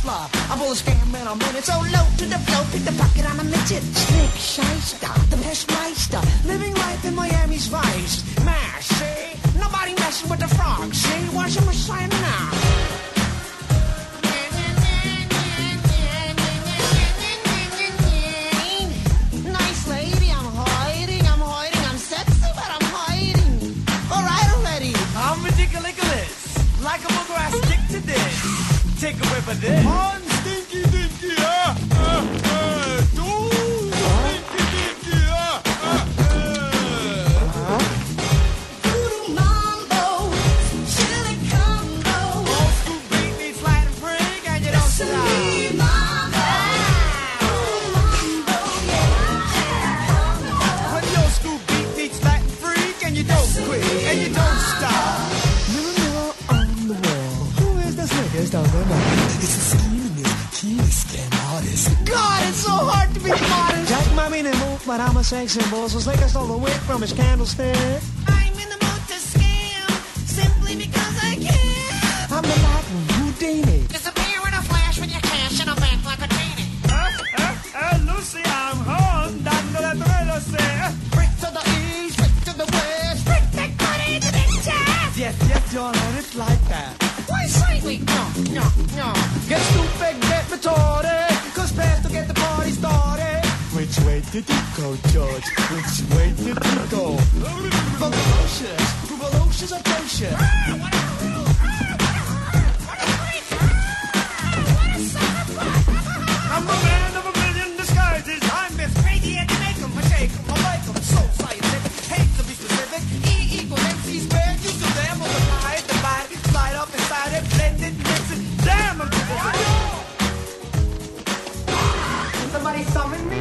hustler. I pull a scam and I'm running so low to the flow. Pick the pocket on a midget. Slick shyster, the best meister. Living life in Miami's vice. Mash, see? Nobody messing with the frogs, see? Watch them sign now. Nice lady, I'm hiding, I'm sexy, but I'm hiding. Alright, I'm ready. I'm ridiculous, like a booger, I stick to this. Take a whiff of this. On stinky dinky, do stinky dinky, Voodoo mambo, chili combo. Old school beat meets Latin freak, and you don't stop. Mambo, yeah. When your school beat meets Latin freak, and you don't quit, and you don't stop. Mirror on the wall, who is the slickest of them all? It's a schemingest, keenest scam artist. God, it's so hard to be modest. Jack my meaning move, but I'm a sex symbol. So Slicker stole the wick from his candlestick. I'm in the mood to scam, simply because I can. I'm the Latin Houdini. Disappear in a flash when you cash in a bank like a genie. Lucy, I'm home, dándole veloce. Brick to the east, brick to the west. Brick that money to the chest. Yes, you're on it like that. Why slightly? No. Get stupid, get retarded. Cause fast to get the party started. Which way did you go, George? Which way did you go? Ferocious, ferocious, atrocious. I'm a man of a million disguises. I'm Miss Crazy and to make 'em, I shake 'em, I like 'em, so scientific. Hate to be specific. E equals MC squared. Use of them, multiply it, divide it, slide up inside it, blend it, mix it. Damn, I'm Can somebody summon me?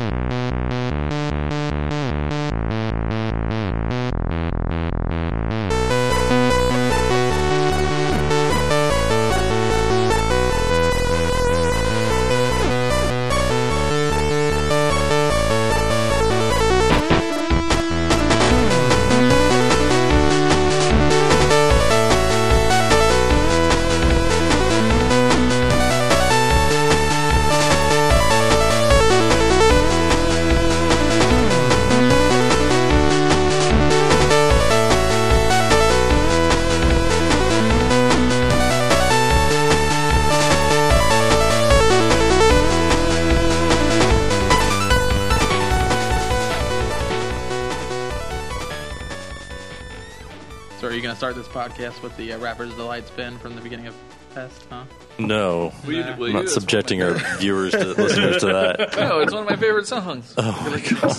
So are you going to start this podcast with the Rapper's Delight spin from the beginning of Pest, huh? No. Will you I'm not subjecting our viewers to listeners to that. No, it's one of my favorite songs. Oh, my God.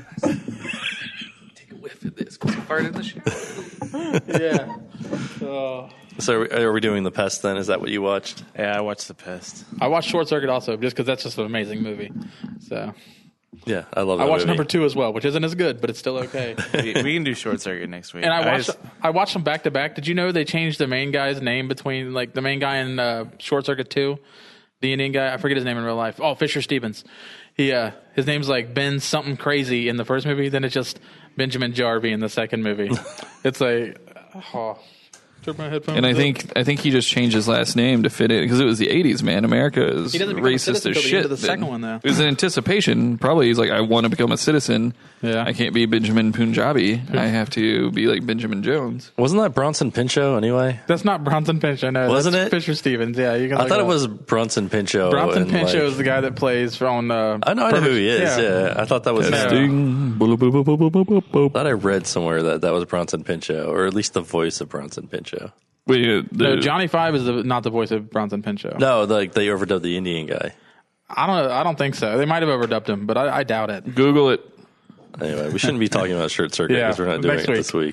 Take a whiff of this because you farted in the show. Yeah. Oh. So are we doing The Pest then? Is that what you watched? Yeah, I watched The Pest. I watched Short Circuit also, just because that's just an amazing movie. So Yeah, I love that I watched movie. number 2 as well, which isn't as good, but it's still okay. We can do Short Circuit next week. And I watched them back to back. Did you know they changed the main guy's name between, like, the main guy in Short Circuit 2, the Indian guy? I forget his name in real life. Oh, Fisher Stevens. His name's like Ben something crazy in the first movie. Then it's just Benjamin Jarvie in the second movie. It's like, took my headphones. And I up. think he just changed his last name to fit it because it was the 80s, man. America is He doesn't become a racist citizen as till the shit. end of the second one, though. It was an anticipation. Probably he's like, I want to become a citizen. Yeah. I can't be Benjamin Punjabi. I have to be like Benjamin Jones. Wasn't that Bronson Pinchot anyway? That's not Bronson Pinchot. No, Wasn't that's it? Fisher Stevens. Yeah, you can. I look thought it it up. was Bronson Pinchot. Bronson and, Pinchot like, is the guy that plays on. I know who he is. Yeah. I thought that was. I thought I read somewhere that was Bronson Pinchot, or at least the voice of Bronson Pinchot. Wait, No, Johnny Five is not the voice of Bronson Pinchot. No, like they overdubbed the Indian guy. I don't think so. They might have overdubbed him, but I doubt it. Google it. Anyway, we shouldn't be talking about Short Circuit Yeah, because we're not doing next it this week.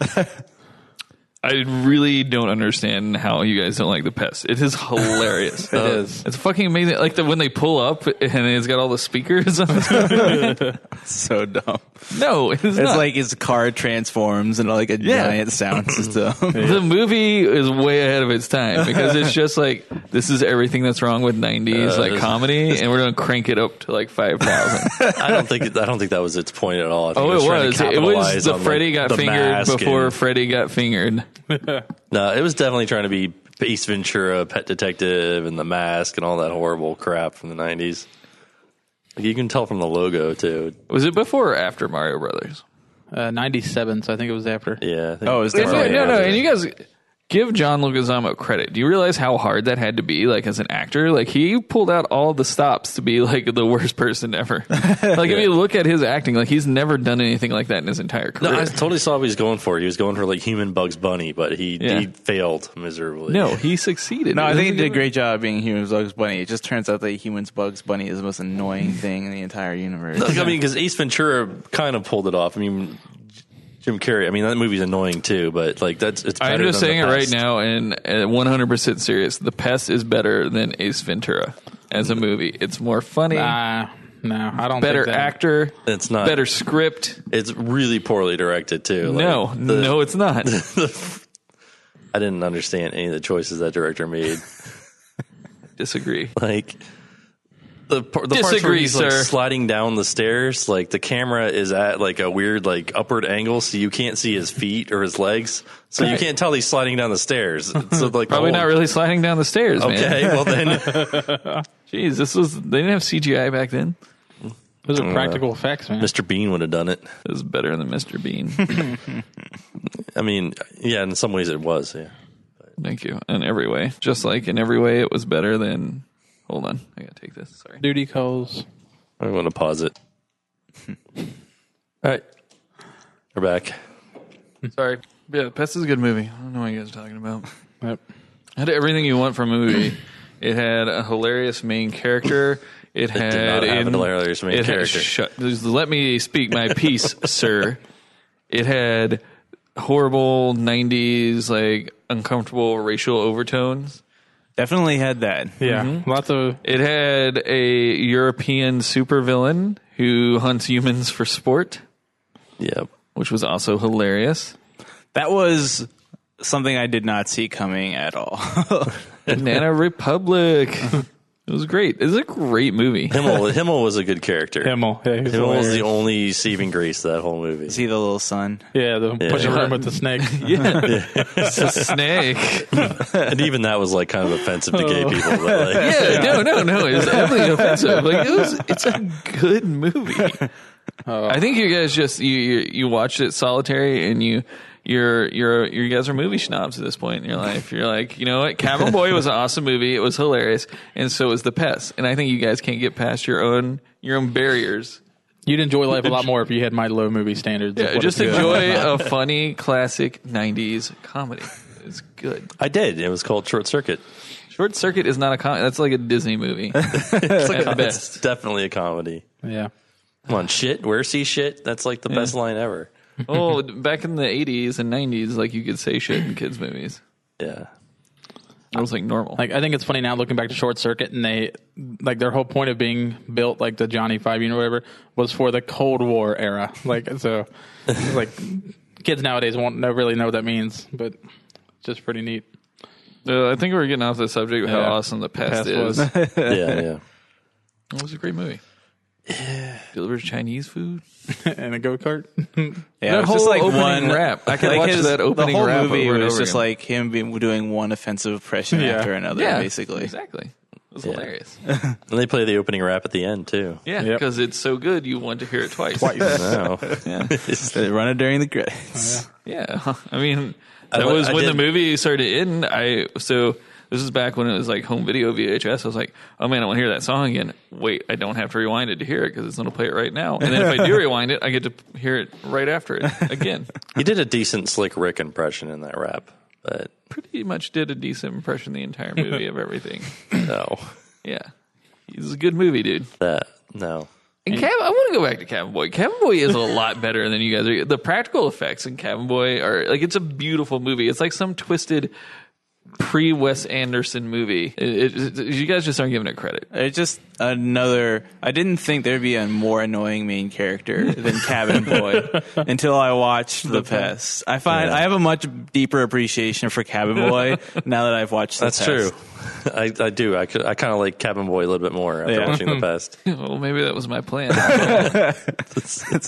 I really don't understand how you guys don't like The Pest. It is hilarious. It is. It's fucking amazing. Like when they pull up and it's got all the speakers on it. So dumb. No, it's It's not. like his car transforms into like a giant sound system. The movie is way ahead of its time because it's just like, this is everything that's wrong with 90s like comedy, and we're going to crank it up to like 5,000. I don't think that was its point at all. I think Oh, it trying was. to It was capitalize the on, Freddy like, got the fingered mask before and- Freddy got fingered. No, it was definitely trying to be Ace Ventura, Pet Detective, and The Mask, and all that horrible crap from the 90s. Like, you can tell from the logo, too. Was it before or after Mario Brothers? 97, so I think it was after. Yeah. I think Oh, it's No, definitely and you guys give John Leguizamo credit. Do you realize how hard that had to be, like, as an actor? Like, he pulled out all the stops to be, like, the worst person ever. Like, if you look at his acting, like, he's never done anything like that in his entire career. No, I totally saw what he was going for. He was going for, like, human Bugs Bunny, but he failed miserably. No, he succeeded. No, I think he did a great job being Humans Bugs Bunny. It just turns out that Humans Bugs Bunny is the most annoying thing in the entire universe. Like, I mean, because Ace Ventura kind of pulled it off. I mean, Jim Carrey. I mean, that movie's annoying too, but like it's better. I'm just than saying The it right Pest. now, and 100% serious. The Pest is better than Ace Ventura as a movie. It's more funny, No, I don't better think that. actor, It's not better script. It's really poorly directed too. Like, No, it's not. I didn't understand any of the choices that director made. Disagree. Like the parts where Disagree, he's like sir. sliding down the stairs, like the camera is at like a weird like upward angle, so you can't see his feet or his legs, so you Right. can't tell he's sliding down the stairs. So like Probably not really sliding down the stairs, man. Okay, well then, Jeez, they didn't have CGI back then. Those are practical effects, man. Mr. Bean would have done it. It was better than Mr. Bean. I mean, yeah, in some ways it was. Yeah, Thank you. In every way. Just like in every way, it was better than. Hold on. I gotta take this. Sorry. Duty calls. I'm going to pause it. All right, we're back. Sorry. Yeah, Pest is a good movie. I don't know what you guys are talking about. Yep. It had everything you want from a movie. It had a hilarious main character. It had did not have a hilarious main it had- character. just let me speak my piece, sir. It had horrible 90s, like uncomfortable racial overtones. Definitely had that. Yeah. Lots of. It had a European supervillain who hunts humans for sport, Yep. which was also hilarious. That was something I did not see coming at all. Banana Republic. It was great. It's a great movie. Himmel was a good character. Himmel. Yeah, he's Himmel was hilarious. the only saving grace of that whole movie. See the little son. Yeah, the pushing room with the snake. It's a snake. And even that was like kind of offensive to gay people. But like, Yeah, no. It was definitely offensive. Like it's a good movie. I think you guys just you watched it solitary and you guys are movie snobs at this point in your life. You're like, you know what? Cabin Boy was an awesome movie. It was hilarious, and so was The Pest. And I think you guys can't get past your own barriers. You'd enjoy life a lot more if you had my low movie standards. of Yeah, what just it's good. enjoy a funny classic '90s comedy. It's good. I did. It was called Short Circuit. Short Circuit is not a comedy. That's like a Disney movie. It's, like At it's best. definitely a comedy. Yeah. Come on, shit. Where see shit? That's like the best line ever. Oh, back in the '80s and '90s, like you could say shit in kids' movies. Yeah. It was like normal. Like I think it's funny now looking back to Short Circuit, and they like their whole point of being built, like the Johnny 5 unit or whatever, was for the Cold War era. Like so, like kids nowadays won't really know what that means, but it's just pretty neat. I think we're getting off the subject of how Yeah. awesome The Pest Pest is. was. Yeah. It was a great movie. Delivers Chinese food. And a go kart. Yeah, That whole opening rap. I can watch that opening the whole rap movie over and was over just again. like him doing one offensive impression Yeah. after another, Yeah, basically. exactly. It was hilarious. And they play the opening rap at the end, too. Yeah, Yep. because it's so good you want to hear it twice. No. Yeah. They run it during the credits. Yeah, I mean that I was when did- the movie started to end. So this is back when it was like home video VHS. I was like, oh man, I want to hear that song again. Wait, I don't have to rewind it to hear it because it's going to play it right now. And then if I do rewind it, I get to hear it right after it again. He did a decent Slick Rick impression in that rap, but Pretty much did a decent impression the entire movie of everything. no. Yeah, it's a good movie, dude. No. And I want to go back to Cabin Boy. Cabin Boy is a lot better than you guys are. The practical effects in Cabin Boy are like, it's a beautiful movie. It's like some twisted pre-Wes Anderson movie. You guys just aren't giving it credit. It's just another. I didn't think there'd be a more annoying main character than Cabin Boy until I watched The Pest. I have a much deeper appreciation for Cabin Boy now that I've watched The That's Pest. true. I do. I kind of like Cabin Boy a little bit more after Yeah. watching The Pest. Well, maybe that was my plan.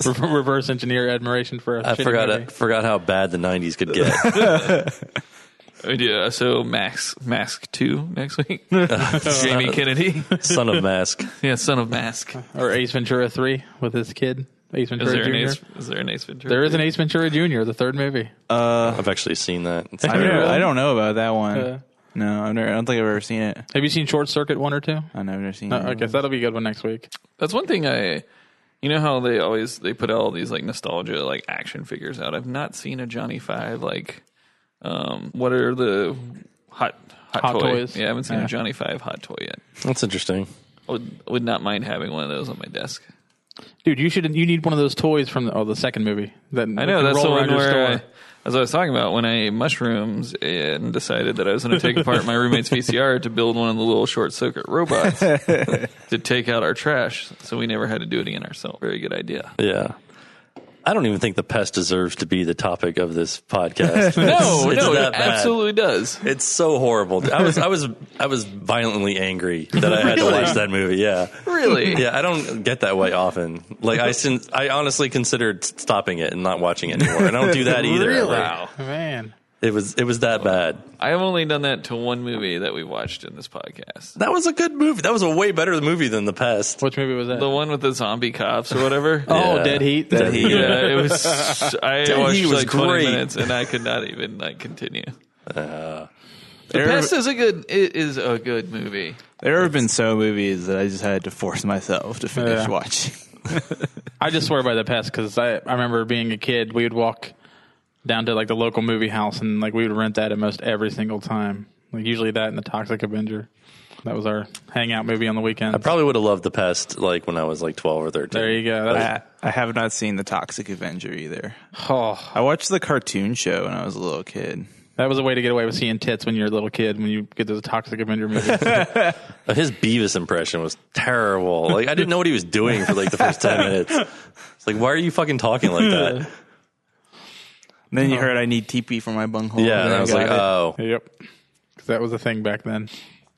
Reverse engineer admiration for a I shitty movie. forgot how bad the 90s could get. Yeah, so Mask 2 next week. Jamie Kennedy. Son of Mask. Yeah, Son of Mask. Or Ace Ventura 3 with his kid. Ace Ventura Jr. Is there an Ace Ventura? There is an Ace Ventura Jr., the third movie. I've actually seen that. It's I don't know about that one. No, I don't think I've ever seen it. Have you seen Short Circuit 1 or 2? I've never seen I it. guess that'll be a good one next week. That's one thing you know how they put all these like nostalgia like action figures out. I've not seen a Johnny Five like what are the hot toys? Yeah, I haven't seen a Johnny Five hot toy yet. That's interesting. I would not mind having one of those on my desk. Dude, you need one of those toys from the second movie. That I know, that's the roll one around your where, store. as I was talking about, when I ate mushrooms and decided that I was going to take apart my roommate's VCR to build one of the little short circuit robots to take out our trash, so we never had to do it again ourselves. Very good idea. Yeah. I don't even think the pest deserves to be the topic of this podcast. No, It's it that bad. absolutely does. It's so horrible. I was violently angry that I had to watch that movie. Yeah, Really? yeah. I don't get that way often. Like I honestly considered stopping it and not watching it anymore. I don't do that either. Really? Like, Wow. Man. it was that bad. I have only done that to one movie that we watched in this podcast. That was a good movie. That was a way better movie than The Pest. Which movie was that? The one with the zombie cops or whatever. Oh, Yeah. Dead Heat. Dead Heat. Yeah, it was. I Dead watched Heat was like 20 great. minutes and I could not even continue. The There- Pest is a good movie. There have been so movies that I just had to force myself to finish Yeah. watching. I just swear by The Pest because I remember being a kid, we would walk down to like the local movie house and like we would rent that almost every single time. Like usually that and The Toxic Avenger. That was our hangout movie on the weekends. I probably would have loved The Pest like when I was like 12 or 13. There you go. That's, I have not seen The Toxic Avenger either. oh, I watched the cartoon show when I was a little kid. that was a way to get away with seeing tits when you're a little kid when you get those Toxic Avenger movies. His Beavis impression was terrible. Like I didn't know what he was doing for like the first 10 minutes. It's like, why are you fucking talking like that? And then you heard I need TP for my bunghole. Yeah, and I was like, got it. oh. Yep. 'Cause that was a thing back then.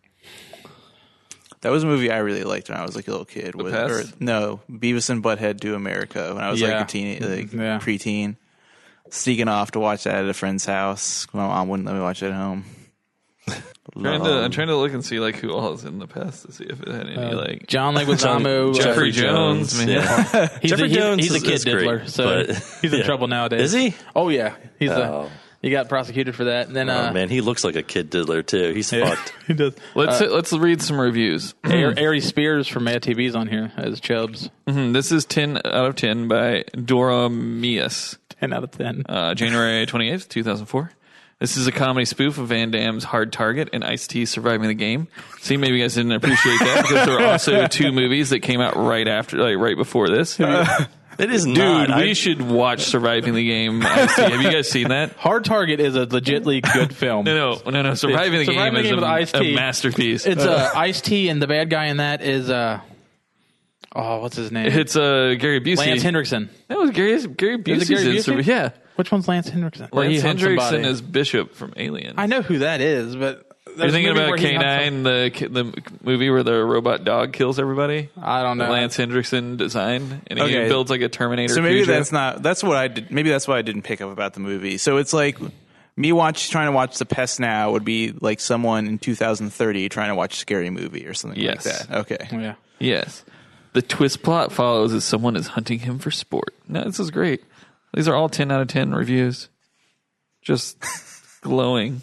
That was a movie I really liked when I was like a little kid. Pest? No, Beavis and Butthead Do America when I was like Yeah. a teen, like Yeah. preteen. Sneaking off to watch that at a friend's house. My mom wouldn't let me watch it at home. I'm trying to look and see like who all is in The Pest to see if it had any like John Leguizamo. Jeffrey Jones, man. Yeah. He's Jeffrey Jones he's a is kid great, diddler, so but- he's in yeah. trouble nowadays. Is he? Oh yeah, he's Oh. he got prosecuted for that. And then Oh, man, he looks like a kid diddler too. He's yeah, fucked. he does. Let's read some reviews. Ari Spears from Mad TV's on here as Chubbs. This is 10 out of 10 by Dora Mias. 10 out of 10. January 28th, 2004. This is a comedy spoof of Van Damme's Hard Target and Ice-T Surviving the Game. See, maybe you guys didn't appreciate that because there were also two movies that came out right after, like right before this. It is Dude, not. we should watch Surviving the Game. Ice-T. Have you guys seen that? Hard Target is a legitly good film. No. Surviving the Game is with a Ice-T. masterpiece. It's Ice-T, and the bad guy in that is what's his name? It's Gary Busey. Lance Hendrickson. That was Gary Busey's Gary in Busey? Yeah. Which one's Lance Hendrickson? Where he Lance hunts Hendrickson somebody. is Bishop from Alien. I know who that is, but You're thinking about K9, the movie where the robot dog kills everybody? I don't know. Lance Hendrickson designed, and he Okay. builds like a Terminator. So maybe Cujo. that's what I did. Maybe that's what I didn't pick up about the movie. So it's like me trying to watch The Pest now would be like someone in 2030 trying to watch a scary movie or something Yes. like that. Okay. Yeah. Yes. The twist plot follows as someone is hunting him for sport. No, this is great. These are all 10 out of 10 reviews. Just glowing.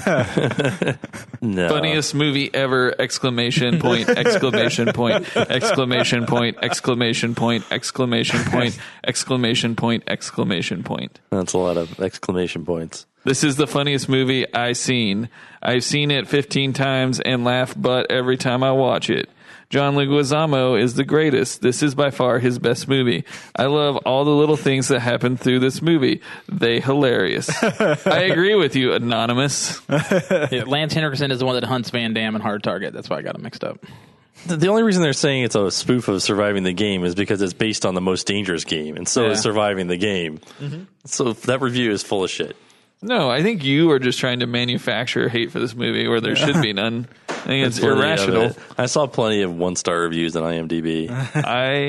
no. Funniest movie ever! Exclamation point! Exclamation point! Exclamation point! Exclamation point! Exclamation point! Exclamation point! Exclamation point! That's a lot of exclamation points. This is the funniest movie I've seen. I've seen it 15 times and laugh butt every time I watch it. John Leguizamo is the greatest. This is by far his best movie. I love all the little things that happen through this movie. They hilarious. I agree with you, Anonymous. Yeah, Lance Henriksen is the one that hunts Van Damme in Hard Target. That's why I got it mixed up. The only reason they're saying it's a spoof of Surviving the Game is because it's based on the Most Dangerous Game, and so Yeah. is Surviving the Game. So that review is full of shit. No, I think you are just trying to manufacture hate for this movie where there should be none. I think it's Plenty of irrational. it. I saw plenty of 1-star reviews on IMDb. I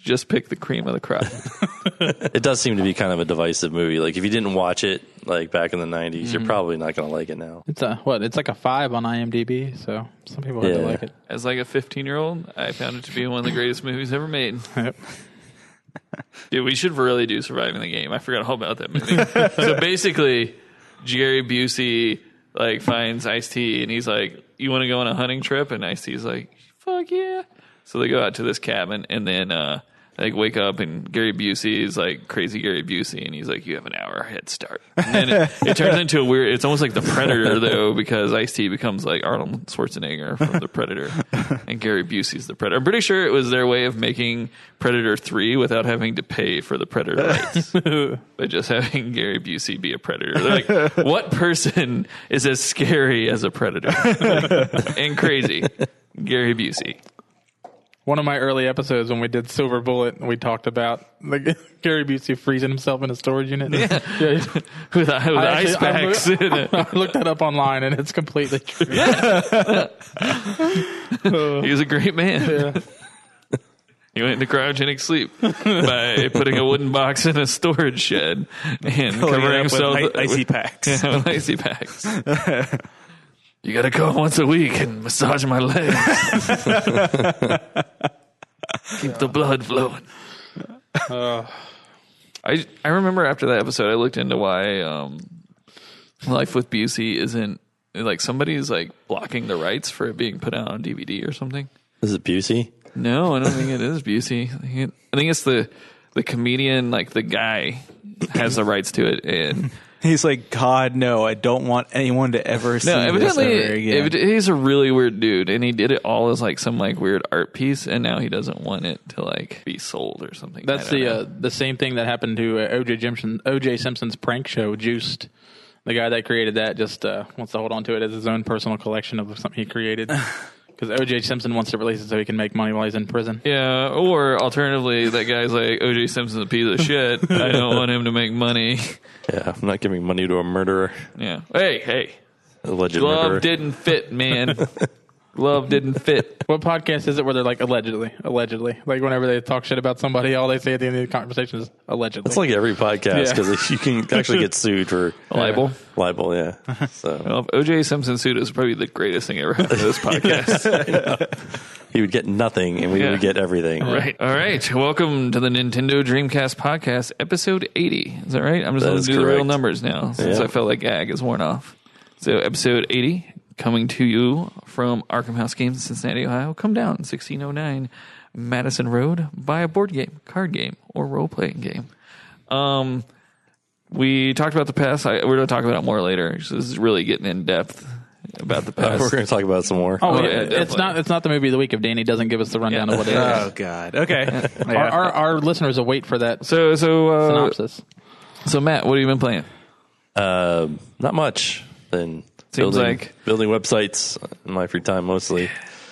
just pick the cream of the crop. It does seem to be kind of a divisive movie. Like if you didn't watch it like back in the 90s, you're probably not going to like it now. It's it's like a 5 on IMDb, so some people have to like it. As like a 15-year-old, I found it to be one of the greatest movies ever made. Yep. Dude, we should really do Surviving the Game. I forgot all about that movie. So basically, Gary Busey like finds Ice-T and he's like, "You want to go on a hunting trip?" And Ice-T's like, "Fuck yeah!" So they go out to this cabin and then like wake up and Gary Busey is like crazy Gary Busey and he's like, "You have an hour head start." And then it turns into a weird. It's almost like the Predator though, because Ice-T becomes like Arnold Schwarzenegger from the Predator, and Gary Busey's the Predator. I'm pretty sure it was their way of making Predator 3 without having to pay for the Predator rights, by just having Gary Busey be a Predator. They're like, what person is as scary as a Predator and crazy? Gary Busey. One of my early episodes when we did Silver Bullet, we talked about like Gary Busey freezing himself in a storage unit. Yeah. with ice packs. I looked that up online, and it's completely true. Yeah. He was a great man. Yeah. He went into cryogenic sleep by putting a wooden box in a storage shed and covering himself with icy packs. Yeah, with icy packs. You got to come once a week and massage my legs. Keep the blood flowing. I remember after that episode, I looked into why Life with Busey isn't like somebody's like blocking the rights for it being put out on DVD or something. Is it Busey? No, I don't think it is Busey. I think it's the comedian, like the guy has the rights to it, and he's like, "God, no, I don't want anyone to ever see this ever again." He's a really weird dude, and he did it all as like some like weird art piece, and now he doesn't want it to like be sold or something. That's the same thing that happened to O.J. Simpson's prank show, Juiced. The guy that created that just wants to hold on to it as his own personal collection of something he created. Because O.J. Simpson wants to release it so he can make money while he's in prison. Yeah, or alternatively, that guy's like, O.J. Simpson's a piece of shit. I don't want him to make money. Yeah, I'm not giving money to a murderer. Yeah. Hey. Alleged Glove murderer. didn't fit, man. Glove didn't fit. What podcast is it where they're like, allegedly? Like whenever they talk shit about somebody, all they say at the end of the conversation is, allegedly. It's like every podcast because you can actually get sued for Libel. Libel, yeah. So Well, O.J. Simpson sued is probably the greatest thing ever happened to this podcast. he would get nothing and we would get everything. Right. All right. Welcome to the Nintendo Dreamcast podcast, episode 80. Is that right? I'm just going to do the real numbers now since I felt like Gag is worn off. So episode 80. Coming to you from Arkham House Games in Cincinnati, Ohio. Come down 1609 Madison Road. Buy a board game, card game, or role-playing game. We talked about the past. We're going to talk about it more later. This is really getting in depth about the past. We're going to talk about it some more. Oh, yeah, it's not the movie of the week if Danny doesn't give us the rundown of what it is. Oh God. Okay. Our listeners will wait for that So synopsis. So Matt, what have you been playing? Not much. Then Seems like building websites in my free time mostly.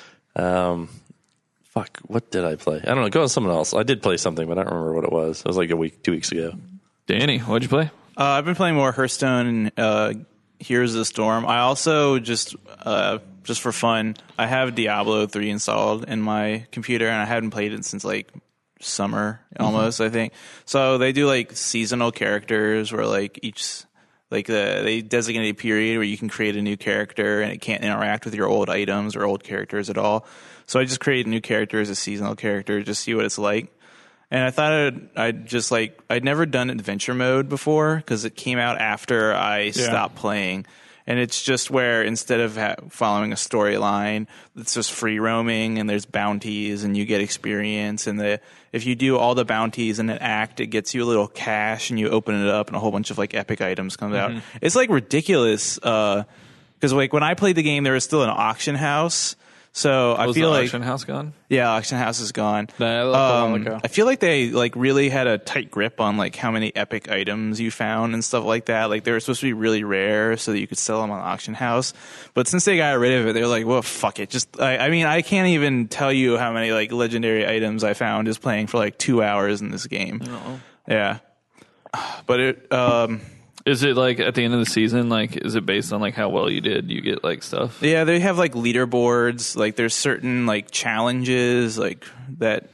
What did I play? I don't know. Go on someone else. I did play something, but I don't remember what it was. It was like 2 weeks ago. Danny, what'd you play? I've been playing more Hearthstone and Heroes of the Storm. I also just for fun, I have Diablo 3 installed in my computer, and I haven't played it since like summer almost. I think so. They do like seasonal characters where like each. They designate a period where you can create a new character and it can't interact with your old items or old characters at all. So I just created a new character as a seasonal character, just see what it's like. And I thought I'd never done adventure mode before because it came out after I stopped playing. And it's just where instead of following a storyline, it's just free roaming and there's bounties and you get experience. And if you do all the bounties in an act, it gets you a little cash and you open it up and a whole bunch of like epic items comes out. It's like ridiculous because like when I played the game, there was still an auction house. So I feel like auction house gone. Yeah, auction house is gone. I I feel like they like really had a tight grip on like how many epic items you found and stuff like that. Like they were supposed to be really rare so that you could sell them on auction house. But since they got rid of it, they're like, well, fuck it. Just I mean, I can't even tell you how many like legendary items I found just playing for like 2 hours in this game. Yeah, but it. Is it like at the end of the season? Like, is it based on like how well you did? You get like stuff. Yeah, they have like leaderboards. Like, there's certain like challenges like that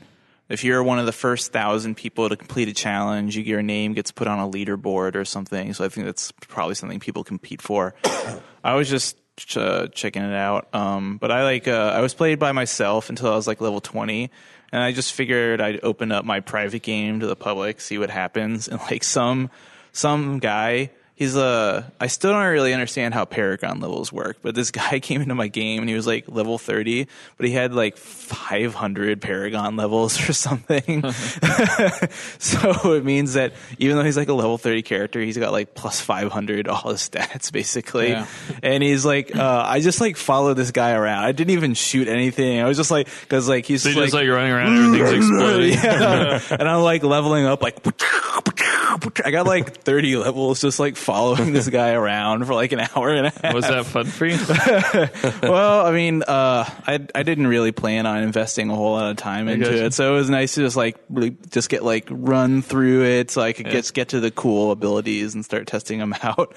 if you're one of the first 1,000 people to complete a challenge, your name gets put on a leaderboard or something. So I think that's probably something people compete for. I was just checking it out. But I was played by myself until I was like level 20. And I just figured I'd open up my private game to the public, see what happens. And like some guy, I still don't really understand how Paragon levels work, but this guy came into my game and he was like level 30, but he had like 500 Paragon levels or something. So it means that even though he's like a level 30 character, he's got like plus 500 all his stats basically. Yeah. And he's like, I just like followed this guy around. I didn't even shoot anything. I was just like, cause like he's so just like running around and everything's exploding. Yeah. And I'm like leveling up like, I got like 30 levels just like following this guy around for like an hour and a half. Was that fun for you? Well, I mean, I didn't really plan on investing a whole lot of time into it, so it was nice to just like just get like run through it so I could get to the cool abilities and start testing them out.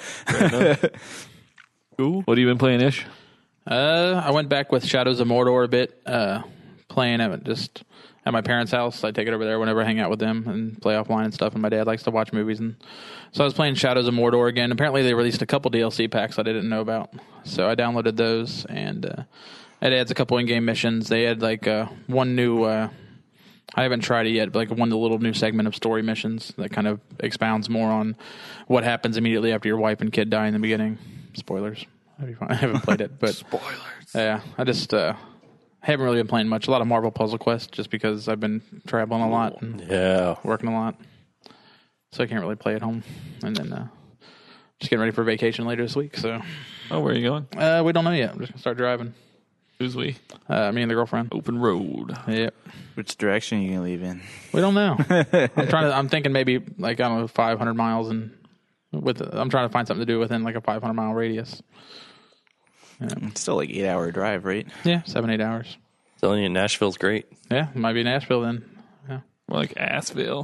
Cool. What have you been playing, Ish? I went back with Shadows of Mordor a bit, playing it just at my parents' house. I take it over there whenever I hang out with them and play offline and stuff. And my dad likes to watch movies, and so I was playing Shadows of Mordor again. Apparently, they released a couple DLC packs I didn't know about, so I downloaded those, and it adds a couple in-game missions. They had like one new. I haven't tried it yet, but like one little new segment of story missions that kind of expounds more on what happens immediately after your wife and kid die in the beginning. Spoilers. I haven't played it, but spoilers. Yeah, I just. Haven't really been playing much. A lot of Marvel Puzzle Quest just because I've been traveling a lot and working a lot. So I can't really play at home. And then just getting ready for vacation later this week. So, where are you going? We don't know yet. I'm just going to start driving. Who's we? Me and the girlfriend. Open road. Yep. Which direction are you going to leave in? We don't know. I'm thinking maybe like, I don't know, 500 miles. And I'm trying to find something to do within like a 500-mile radius. Yeah. It's still like 8-hour drive, right? Yeah, 7-8 hours. Telling you, Nashville's great. Yeah, it might be Nashville then. Yeah, more like Assville.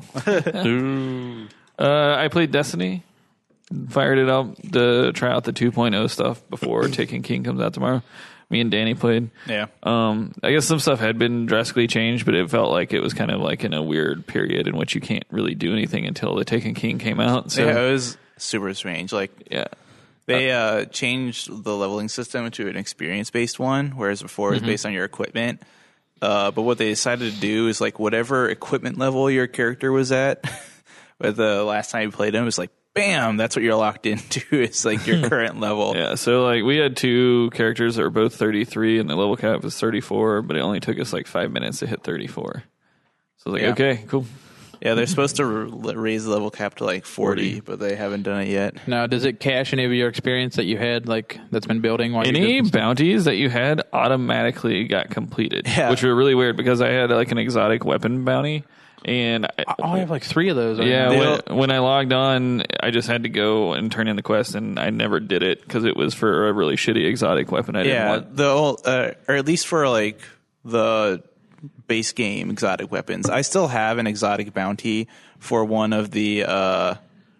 I played Destiny, fired it up to try out the 2.0 stuff before Taken King comes out tomorrow. Me and Danny played. Yeah. I guess some stuff had been drastically changed, but it felt like it was kind of like in a weird period in which you can't really do anything until the Taken King came out. So yeah, it was super strange. Like, yeah. They changed the leveling system to an experience-based one, whereas before it was based on your equipment. But what they decided to do is like whatever equipment level your character was at, but the last time you played him, it was like, bam, that's what you're locked into. It's like your current level. Yeah, so like we had two characters that were both 33, and the level cap was 34, but it only took us like 5 minutes to hit 34. So I was like, okay, cool. Yeah, they're supposed to raise the level cap to like 40, but they haven't done it yet. Now, does it cache any of your experience that you had, like that's been building? While any bounties that you had automatically got completed, which were really weird because I had like an exotic weapon bounty, and I have like 3 of those. Yeah, when I logged on, I just had to go and turn in the quest, and I never did it because it was for a really shitty exotic weapon. I didn't want. Or at least for like the base game exotic weapons. I still have an exotic bounty for one of the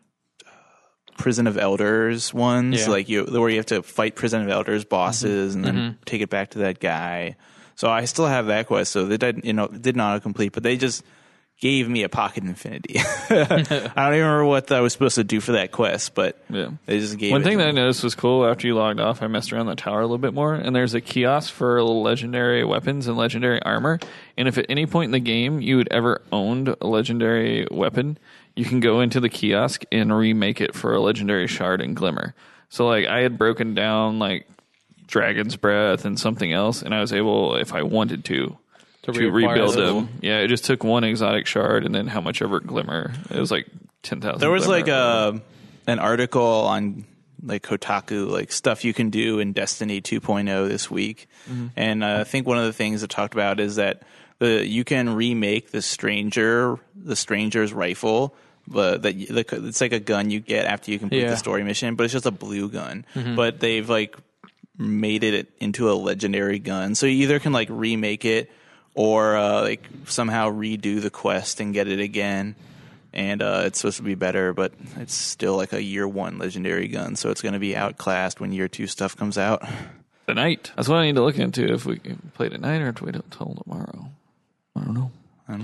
Prison of Elders ones, like where you have to fight Prison of Elders bosses and then take it back to that guy. So I still have that quest. So they did not complete, but they just gave me a pocket infinity. I don't even remember what I was supposed to do for that quest, but they just gave one thing that I noticed was cool. After you logged off, I messed around the tower a little bit more, and there's a kiosk for legendary weapons and legendary armor. And if at any point in the game you had ever owned a legendary weapon, you can go into the kiosk and remake it for a legendary shard and glimmer. So like I had broken down like Dragon's Breath and something else, and I was able, if I wanted to rebuild them. Yeah, it just took one exotic shard and then how much ever glimmer. It was like 10,000. There was like an article on like Kotaku, like stuff you can do in Destiny 2.0 this week. And I think one of the things it talked about is that you can remake the Stranger's rifle, but it's like a gun you get after you complete the story mission, but it's just a blue gun. But they've like made it into a legendary gun. So you either can like remake it or like somehow redo the quest and get it again. And it's supposed to be better, but it's still like a year 1 legendary gun, so it's going to be outclassed when year 2 stuff comes out. Tonight. That's what I need to look into, if we play tonight or if we wait until tomorrow. I don't know.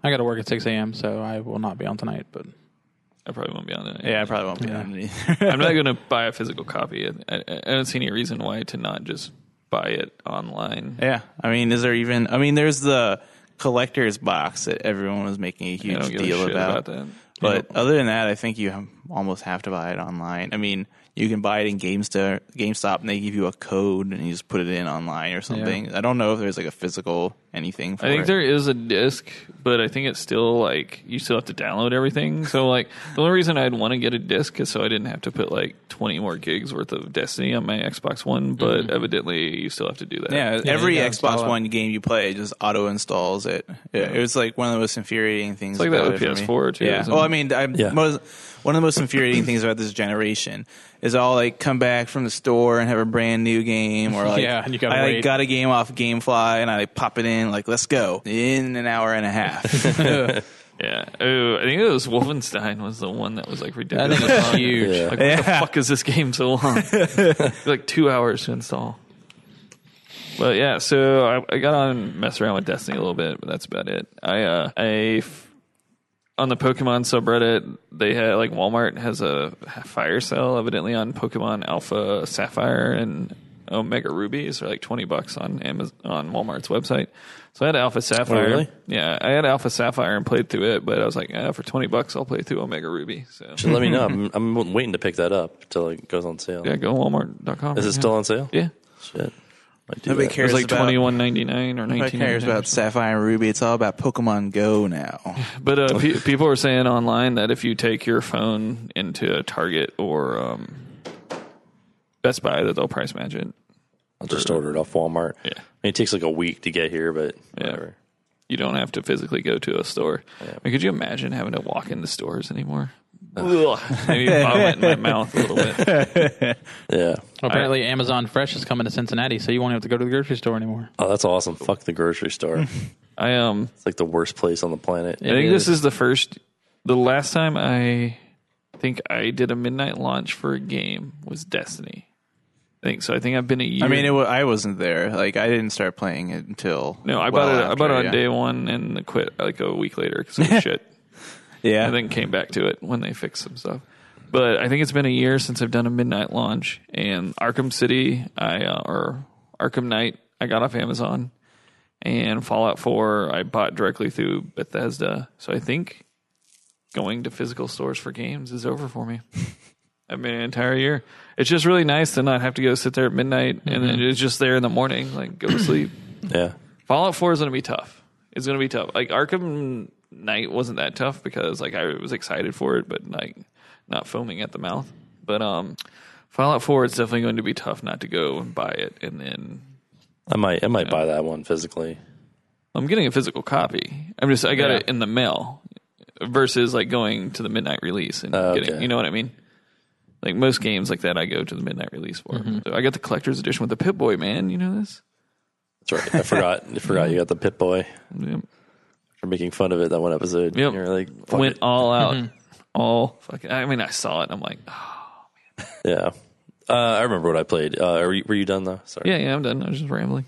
I got to work at 6 a.m., so I will not be on tonight. But I probably won't be on it. Yeah, I probably won't be on it either. I'm not going to buy a physical copy. I don't see any reason why to not just buy it online. Yeah, I mean, is there even? I mean, there's the collector's box that everyone was making a I huge don't give deal a shit about about. that. But other than that, I think you almost have to buy it online. I mean, you can buy it in GameStop, and they give you a code, and you just put it in online or something. Yeah. I don't know if there's like a physical anything for I think it. there is a disc, but I think it's still like you still have to download everything. So like the only reason I'd want to get a disc is so I didn't have to put like 20 more gigs worth of Destiny on my Xbox One. But evidently, you still have to do that. Yeah, Yeah, every you gotta install Xbox it. One game you play it just auto installs it. It was like one of the most infuriating things. It's like that about with it for me. PS4 too. Yeah. isn't Well, it? I mean, Yeah. one of the most infuriating things about this generation is I'll like come back from the store and have a brand new game, or like Yeah, and you gotta I like, wait. got a game off GameFly and I like, pop it in, like let's go in an hour and a half. Yeah. Oh, I think it was Wolfenstein was the one that was like I ridiculous. think it's huge. Yeah. Like, what the fuck is this game so long? Like 2 hours to install. But yeah, so I got on mess around with Destiny a little bit, but that's about it. On the Pokemon subreddit, they had like Walmart has a fire sale evidently on Pokemon Alpha Sapphire and Omega Rubies are like $20 on Amazon, on Walmart's website. So I had Alpha Sapphire. Oh, really? Yeah, I had Alpha Sapphire and played through it, but I was like, for $20 I'll play through Omega Ruby. So Just let me know. I'm waiting to pick that up until it goes on sale. yeah, go Walmart.com. Is it still on sale? Yeah. Shit. Might do Nobody that. It cares was like about $21.99 or Nobody cares $19.99. about Sapphire and Ruby. It's all about Pokemon Go now. But people are saying online that if you take your phone into a Target or Best Buy, that they'll price match it. I'll just order it off Walmart. Yeah. I mean, it takes like a week to get here, but whatever. You don't have to physically go to a store. I mean, could you imagine having to walk into stores anymore? Ugh, maybe vomit in my mouth a little bit. Yeah. Apparently, Amazon Fresh is coming to Cincinnati, so you won't have to go to the grocery store anymore. Oh, that's awesome. Fuck the grocery store. It's I like the worst place on the planet. Yeah. I think It this is. is the last time I think I did a midnight launch for a game was Destiny. I think so. I think I've been a year. I mean, I wasn't there. Like, I didn't start playing it until I well bought it. I after, bought it on yeah. day one and quit like a week later because it was shit. Yeah, And then came back to it when they fixed some stuff. But I think it's been a year since I've done a midnight launch. And Arkham City, or Arkham Knight, I got off Amazon. And Fallout 4, I bought directly through Bethesda. So I think going to physical stores for games is over for me. I've been an entire year. It's just really nice to not have to go sit there at midnight and then it's just there in the morning, like go to sleep. Yeah. Fallout 4 is going to be tough. It's going to be tough. Like Arkham Knight wasn't that tough because like I was excited for it, but like not foaming at the mouth. But Fallout 4 is definitely going to be tough not to go and buy it. And then I might buy that one physically. I'm getting a physical copy. I got it in the mail versus like going to the midnight release and getting, you know what I mean? Like most games like that, I go to the midnight release for. So I got the collector's edition with the Pip-Boy, man. You know this? That's right. I forgot you got the Pip-Boy. Yep. For making fun of it that one episode. Yep. You're like, fuck Went it. all out. All fucking. I mean, I saw it. And I'm like, oh. Yeah. I remember what I played. Were you done though? Sorry. Yeah, I'm done. I was just rambling.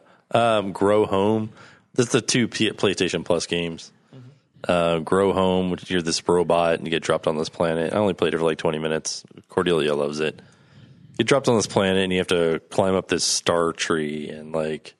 Grow Home. That's the two PlayStation Plus games. Grow Home, which you're this robot and you get dropped on this planet. I only played it for like 20 minutes. Cordelia loves it. You get dropped on this planet and you have to climb up this star tree and like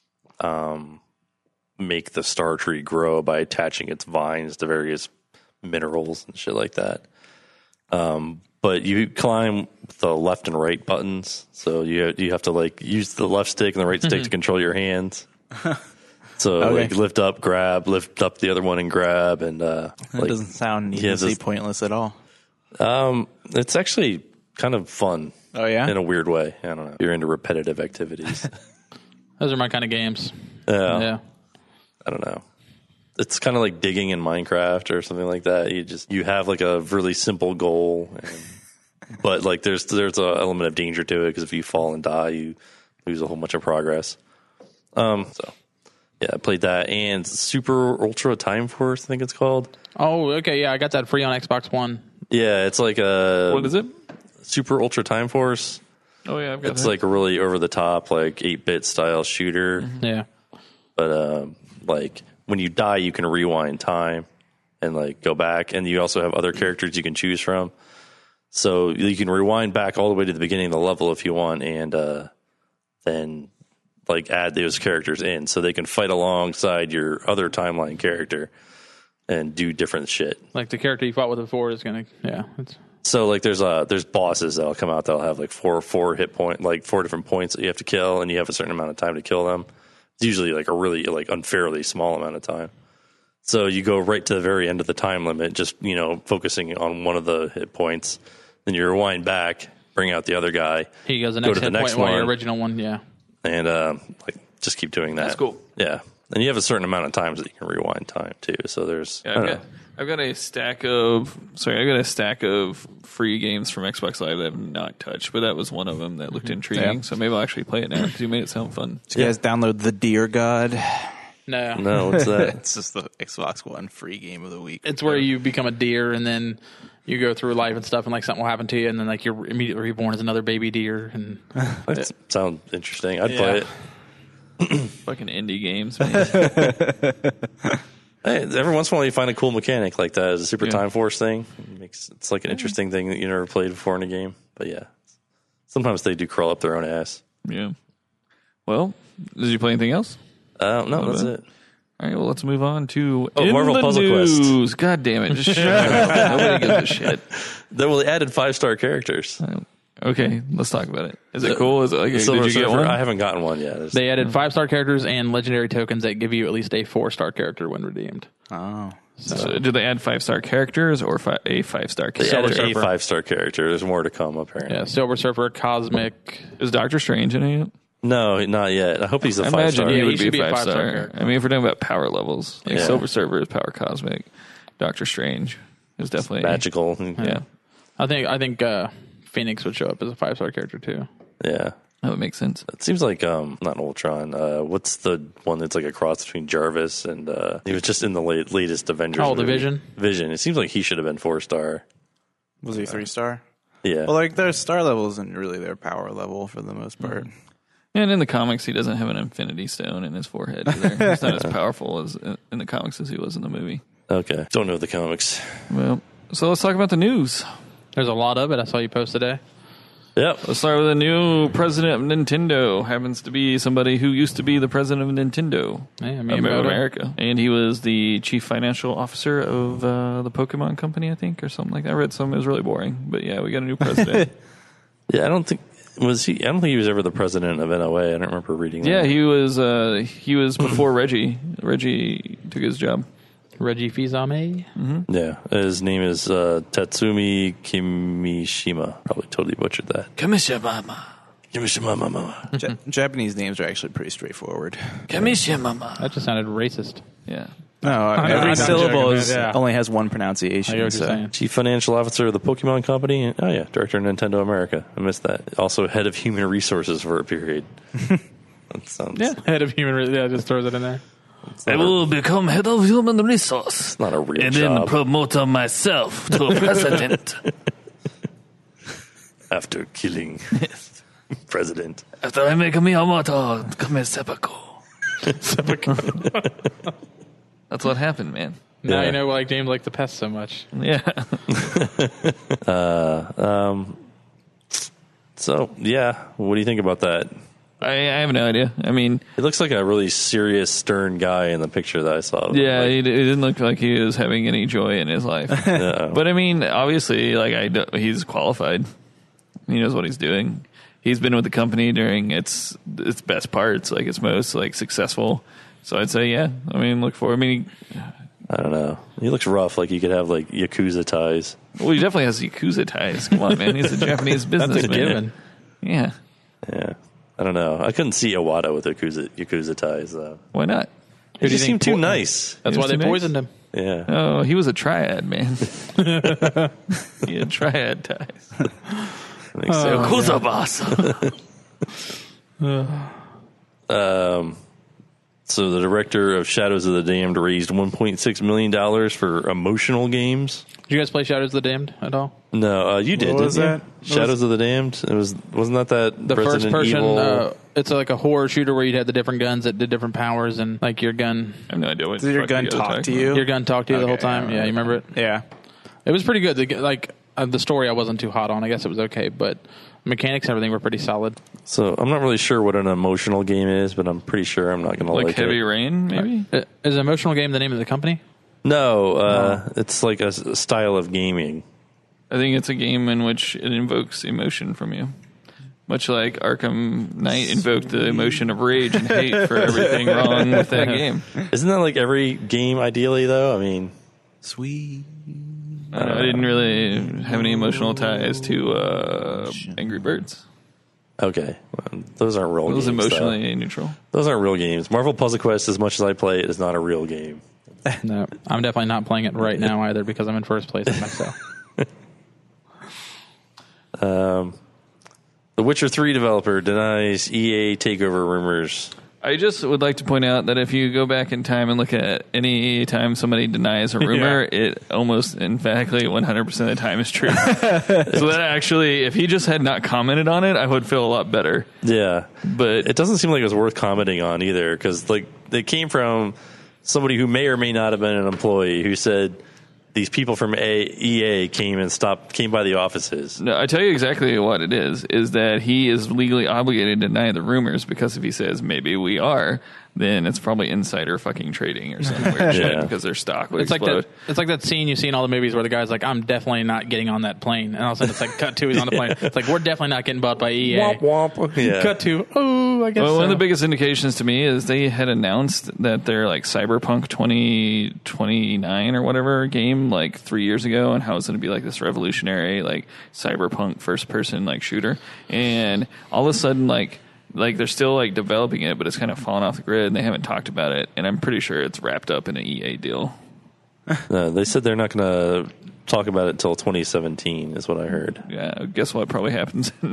make the star tree grow by attaching its vines to various minerals and shit like that. But you climb the left and right buttons, so you have to like use the left stick and the right stick to control your hands. So like lift up the other one and grab, and That doesn't sound needlessly pointless at all. it's actually kind of fun. Oh yeah, in a weird way. I don't know. You're into repetitive activities. Those are my kind of games. Yeah. I don't know. It's kind of like digging in Minecraft or something like that. You have like a really simple goal, but like there's an element of danger to it because if you fall and die, you lose a whole bunch of progress. So yeah, I played that and Super Ultra Time Force, I think it's called. Oh, okay, yeah, I got that free on Xbox One. Yeah, it's like a What is it? Super Ultra Time Force. Oh yeah, I've got It's that. like a really over the top like 8-bit style shooter. Yeah. But like when you die, you can rewind time and like go back, and you also have other characters you can choose from. So you can rewind back all the way to the beginning of the level if you want, and then like add those characters in so they can fight alongside your other timeline character and do different shit. Like the character you fought with before is gonna, So like there's bosses that'll come out that'll have like four hit point, like 4 different points that you have to kill, and you have a certain amount of time to kill them. It's usually like a really like unfairly small amount of time. So you go right to the very end of the time limit, just, focusing on one of the hit points. Then you rewind back, bring out the other guy. He goes the go next to hit the next point while one, your original one, and like just keep doing that. That's cool. Yeah, and you have a certain amount of times that you can rewind time too. So there's I've got a stack of free games from Xbox Live that I've not touched, but that was one of them that looked intriguing. Yeah. So maybe I'll actually play it now because you made it sound fun. Did you guys download The Deer God? No, what's that? It's just the Xbox One free game of the week. It's where you become a deer and then you go through life and stuff, and like something will happen to you, and then like you're immediately reborn as another baby deer. And That sounds interesting. I'd play it. Fucking indie games, man. Hey, every once in a while you find a cool mechanic like that as a Super Yeah. Time Force thing. It's like an interesting thing that you never played before in a game. But yeah, sometimes they do crawl up their own ass. Yeah. Well, did you play anything else? No, that's it. All right, well, let's move on to Marvel the Puzzle Quest. news. God damn it. Just shut up. Nobody gives a shit. They added 5-star characters. Okay, let's talk about it. Is it cool? Is it like, did Silver you get Surfer, one? I haven't gotten one yet. they added 5-star characters and legendary tokens that give you at least a 4-star character when redeemed. Oh. So did they add 5-star characters or a 5-star They character? added a 5-star character. There's more to come, apparently. Yeah, Silver Surfer, Cosmic. Is Doctor Strange in it? No, not yet. I hope he's a I 5-star. imagine he he would should be be a 5-star 5-star. character. I mean, if we're talking about power levels, like Yeah. Silver Surfer is power cosmic. Doctor Strange is definitely Magical. Yeah, I think Phoenix would show up as a 5-star character too. Yeah. that would make sense. It seems like not Ultron. What's the one that's like a cross between Jarvis and he was just in the latest Avengers Oh, the movie. Vision? Vision. It seems like he should have been 4-star. Was he 3-star? Yeah. Well, like their star level isn't really their power level for the most part. And in the comics, he doesn't have an Infinity Stone in his forehead either. He's not as powerful as in the comics as he was in the movie. Okay. Don't know the comics. Well, so let's talk about the news. There's a lot of it. I saw you post today. Yep. Let's start with the new president of Nintendo. Happens to be somebody who used to be the president of Nintendo Yeah, of Miyamoto. America. And he was the chief financial officer of the Pokemon company, I think, or something like that. I read something. It was really boring. But yeah, we got a new president. Yeah, I don't think he was ever the president of NOA. I don't remember reading that. Yeah, he was before Reggie. Reggie took his job. Reggie Fils-Aimé. Yeah. His name is Tatsumi Kimishima. Probably totally butchered that. Kamishimama. Kimishima. Japanese names are actually pretty straightforward. Kamishimama. That just sounded racist. Yeah. No, I'm every not syllable joking, yeah. only has one I pronunciation. get what so. you're saying. Chief Financial Officer of the Pokemon Company. And, oh, yeah. Director of Nintendo America. I missed that. Also head of Human Resources for a period. That sounds Head of human. Yeah, just throws it in there. I will become head of human resource. not a real And job. then promote myself to president. After killing president. After I make Miyamoto come seppuku. That's what happened, man. Now Yeah. you know why James liked the pest so much. Yeah. So, yeah. What do you think about that? I have no idea. I mean, He looks like a really serious, stern guy in the picture that I saw. yeah, Like, it didn't look like he was having any joy in his life. yeah. But I mean, obviously, he's qualified. He knows what he's doing. He's been with the company during its best parts, like its most like successful. So I'd say, yeah. I mean, look for. I mean, I don't know. He looks rough. Like he could have like Yakuza ties. well, he definitely has Yakuza ties. Come on, man. He's a Japanese businessman. That's a given. Yeah. Yeah. I don't know. I couldn't see Iwata with Yakuza ties though. Why not? He do you just think seemed too nice. That's He why was they too nice? poisoned him. Yeah. Oh, he was a triad, man. He had triad ties. Makes sense. Yakuza boss. So the director of Shadows of the Damned raised $1.6 million for emotional games. Did you guys play Shadows of the Damned at all? No, you did. was didn't you? that? Shadows of the Damned. Wasn't that The Resident first person. Evil? It's like a horror shooter where you'd have the different guns that did different powers, and like your gun. I have no idea what. Does your gun talk to you? Your gun talked to you the whole Okay, time. Yeah, you remember it? Yeah. It was pretty good. The story I wasn't too hot on. I guess it was okay, but mechanics and everything were pretty solid. So I'm not really sure what an emotional game is, but I'm pretty sure I'm not going to like Heavy it. Rain, maybe. Is an emotional game the name of the company? No, it's like a style of gaming. I think it's a game in which it invokes emotion from you. Much like Arkham Knight invoked the emotion of rage and hate for everything wrong with that game. Isn't that like every game ideally, though? I mean, Sweet. I didn't really have any emotional ties to Angry Birds. okay. Well, those aren't real It was games. emotionally neutral. Those aren't real games. Marvel Puzzle Quest, as much as I play it, is not a real game. No, I'm definitely not playing it right now either because I'm in first place myself. The Witcher 3 developer denies EA takeover rumors. I just would like to point out that if you go back in time and look at any time somebody denies a rumor, it almost emphatically 100% of the time is true. So that actually, if he just had not commented on it, I would feel a lot better. Yeah. But It doesn't seem like it was worth commenting on either, because like they came from somebody who may or may not have been an employee who said these people from EA came by the offices. no, I tell you exactly what it is that he is legally obligated to deny the rumors, because if he says maybe we are, then it's probably insider fucking trading or some weird shit Yeah. because their stock would It's like explode. that. It's like that scene you see in all the movies where the guy's like, "I'm definitely not getting on that plane," and all of a sudden it's like, cut to, he's on the plane. It's like, we're definitely not getting bought by EA. Womp womp. Yeah. Cut to, oh, I guess. Well, so. one of the biggest indications to me is they had announced that their like Cyberpunk 2029 or whatever game like 3 years ago, and how it's going to be like this revolutionary like cyberpunk first person like shooter, and all of a sudden like they're still like developing it, but it's kind of fallen off the grid and they haven't talked about it, and I'm pretty sure it's wrapped up in an EA deal. No, they said they're not going to talk about it until 2017 is what I heard. Yeah, guess what probably happens in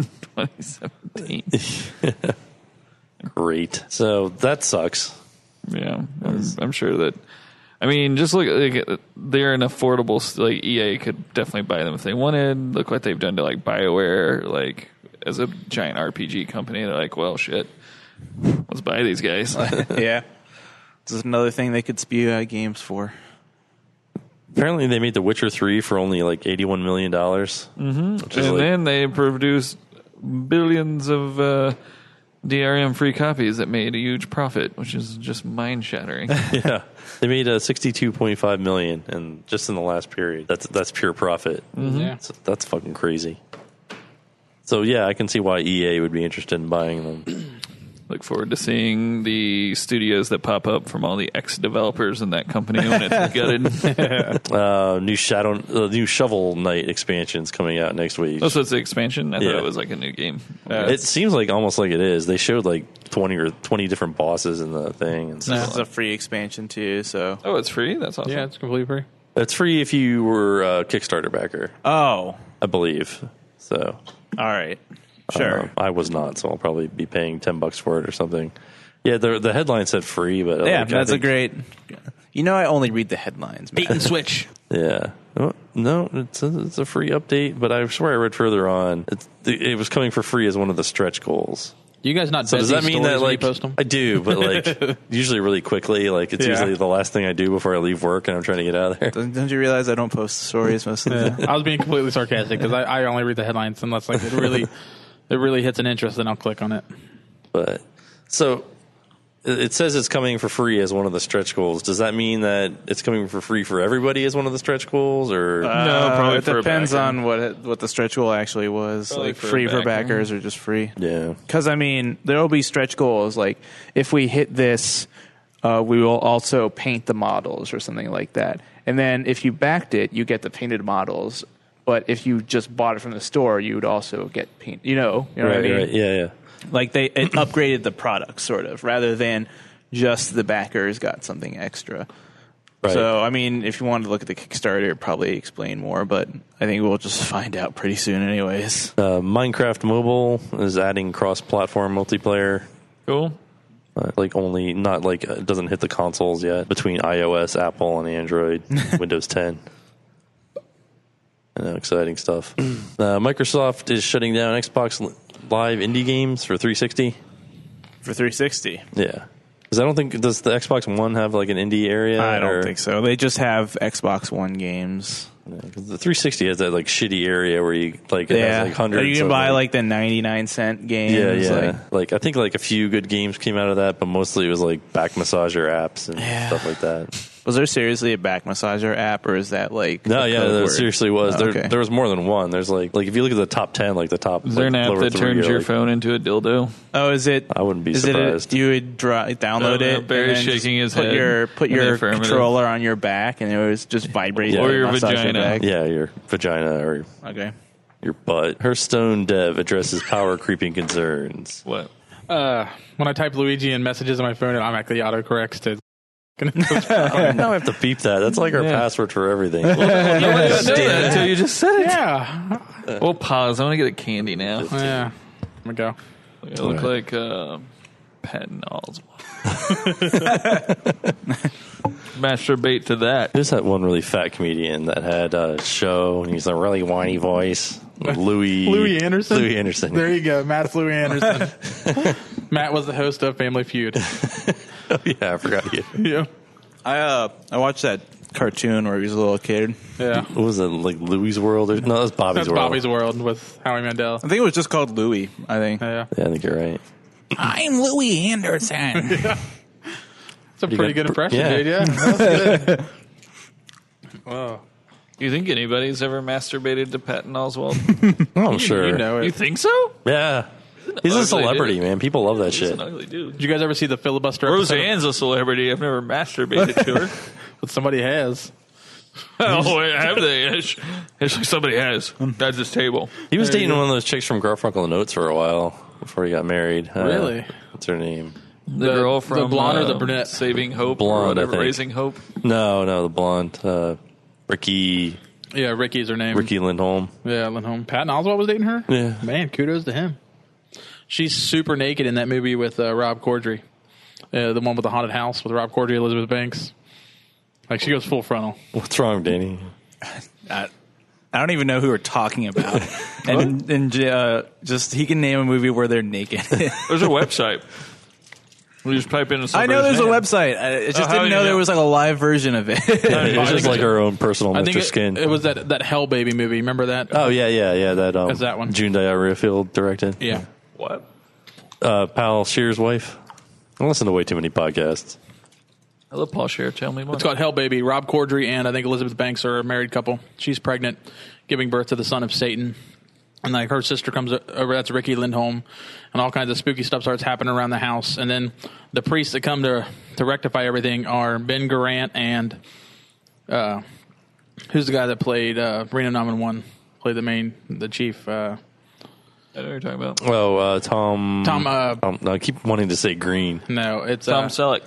2017. Great. So that sucks. Yeah, I'm sure that. I mean, just look, like, they're an affordable. Like EA could definitely buy them if they wanted. Look what they've done to like BioWare, like as a giant RPG company. They're like, well, shit, let's buy these guys. Yeah. This is another thing they could spew out games for. Apparently, they made The Witcher 3 for only like $81 million. Mm-hmm. Which is And like, then they produced billions of DRM free copies that made a huge profit, which is just mind shattering. yeah, they made $62.5 million, and just in the last period, that's pure profit. Yeah. So that's fucking crazy. So yeah, I can see why EA would be interested in buying them. Look forward to seeing the studios that pop up from all the ex-developers in that company when it's gutted. New Shovel Knight expansion's coming out next week. Oh, so it's the expansion? I Yeah. thought it was like a new game. It seems like almost like it is. They showed like 20 different bosses in the thing, and This is a free expansion too, so. Oh, it's free? That's awesome. Yeah, it's completely free. it's free if you were a Kickstarter backer, Oh, I believe. So all right. Sure. I was not, so I'll probably be paying $10 for it or something. Yeah, the headline said free, but Yeah, like, that's I a think- great. You know, I only read the headlines. Man. Bait and switch. Yeah. No, it's a free update, but I swear I read further on. It was coming for free as one of the stretch goals. You guys not So bet does that these mean stories that when you like post them? I do, but like usually really quickly. Like it's Yeah. usually the last thing I do before I leave work, and I'm trying to get out of there. Don't you realize I don't post stories most of the time? I was being completely sarcastic because I only read the headlines unless like it really hits an interest, then I'll click on it. But so it says it's coming for free as one of the stretch goals. Does that mean that it's coming for free for everybody as one of the stretch goals, or No, probably it for a depends backer. on what the stretch goal actually was. Probably Like for a free for backer. backers or just free. yeah? Because I mean, there will be stretch goals. Like if we hit this, we will also paint the models or something like that. And then if you backed it, you get the painted models. But if you just bought it from the store, you would also get paint. You know what I mean? Right, yeah. Like it upgraded the product sort of, rather than just the backers got something extra. Right. So I mean, if you wanted to look at the Kickstarter, it'd probably explain more. But I think we'll just find out pretty soon, anyways. Minecraft Mobile is adding cross-platform multiplayer. Cool. Like only not like it doesn't hit the consoles yet between iOS, Apple, and Android, Windows 10. Exciting stuff. Microsoft is shutting down Xbox Live indie games for 360. For 360. Yeah. Because I don't think, does the Xbox One have like an indie area? I don't think so. They just have Xbox One games. Yeah, 'cause the 360 has that like shitty area where you like it has like hundreds. You can of, buy like the 99-cent games. Yeah. Like I think like a few good games came out of that, but mostly it was like back massager apps and stuff like that. Was there seriously a back massager app, or is that like No, there seriously was. Oh, okay. There was more than one. There's like if you look at the top 10, like the top. Is there an app that turns your phone into a dildo? Oh, is it? I wouldn't be is surprised. You would download it. Barry's and then shaking his put head. Put in the your affirmative. controller on your back, and it was just vibrating. Or your massage vagina. back. Yeah, your vagina or Okay. your butt. Hearthstone dev addresses power creeping concerns. What? When I type Luigi in messages on my phone, it automatically autocorrects to. Now I have to beep that. That's like our password for everything. Nobody would know that until you just said it. Yeah. We'll pause. I want to get a candy now. Yeah. Here we go. It look like Patton Oswalt. Masturbate to that. There's that one really fat comedian that had a show, and he's a really whiny voice. Louis Anderson? Louis Anderson. There you go. Matt's Louis Anderson. Matt was the host of Family Feud. Oh, yeah, I forgot you. Yeah. I watched that cartoon where he was a little kid. Yeah. What was it, like Louis World? No, that was Bobby's That's World. Bobby's World with Howie Mandel. I think it was just called Louis. I think. Yeah. Yeah, I think you're right. I'm Louis Anderson. It's a pretty good impression, yeah. dude. Yeah. That's good. Wow. Do you think anybody's ever masturbated to Patton Oswalt? Oh, I'm sure. You know You it. think so? Yeah. He's a ugly celebrity, dude. man. People love that He's shit. an ugly dude. Did you guys ever see the filibuster episode? Roseanne's a celebrity. I've never masturbated to her. But somebody has. Oh, have they? It's like somebody has. At this table. He was dating one of those chicks from Garfunkel and Oates for a while before he got married. Really? What's her name? The girl from the blonde or the brunette? Saving Hope Blonde, or I whatever, think. Raising Hope. No, the blonde. Ricky Yeah, Ricky's her name. Lindholm. Yeah, Lindholm. Patton Oswalt was dating her? Yeah. Man, kudos to him. She's super naked in that movie with Rob Corddry. The one with the haunted house with Rob Corddry, Elizabeth Banks. Like, she goes full frontal. What's wrong, Danny? I don't even know who we're talking about. and just he can name a movie where they're naked. There's a website. We just type in. I know there's a website. I just how didn't do know you there know? was like a live version of it. It's just like our own personal I think Mr. Skin. it was that Hell Baby movie. Remember that? Oh, yeah. That's that one. June Diarrhea Field directed. Yeah. What? Pal Shear's wife. I listen to way too many podcasts. I love Paul Scheer. Tell me more. It's called Hell Baby. Rob Corddry and I think Elizabeth Banks are a married couple. She's pregnant, giving birth to the son of Satan. And like her sister comes over, that's Ricky Lindholm, and all kinds of spooky stuff starts happening around the house. And then the priests that come to rectify everything are Ben Garant and who's the guy that played Reno 911, played the chief. I know what you're talking about. Oh, Tom. Tom. I keep wanting to say Green. No, it's Tom Selleck.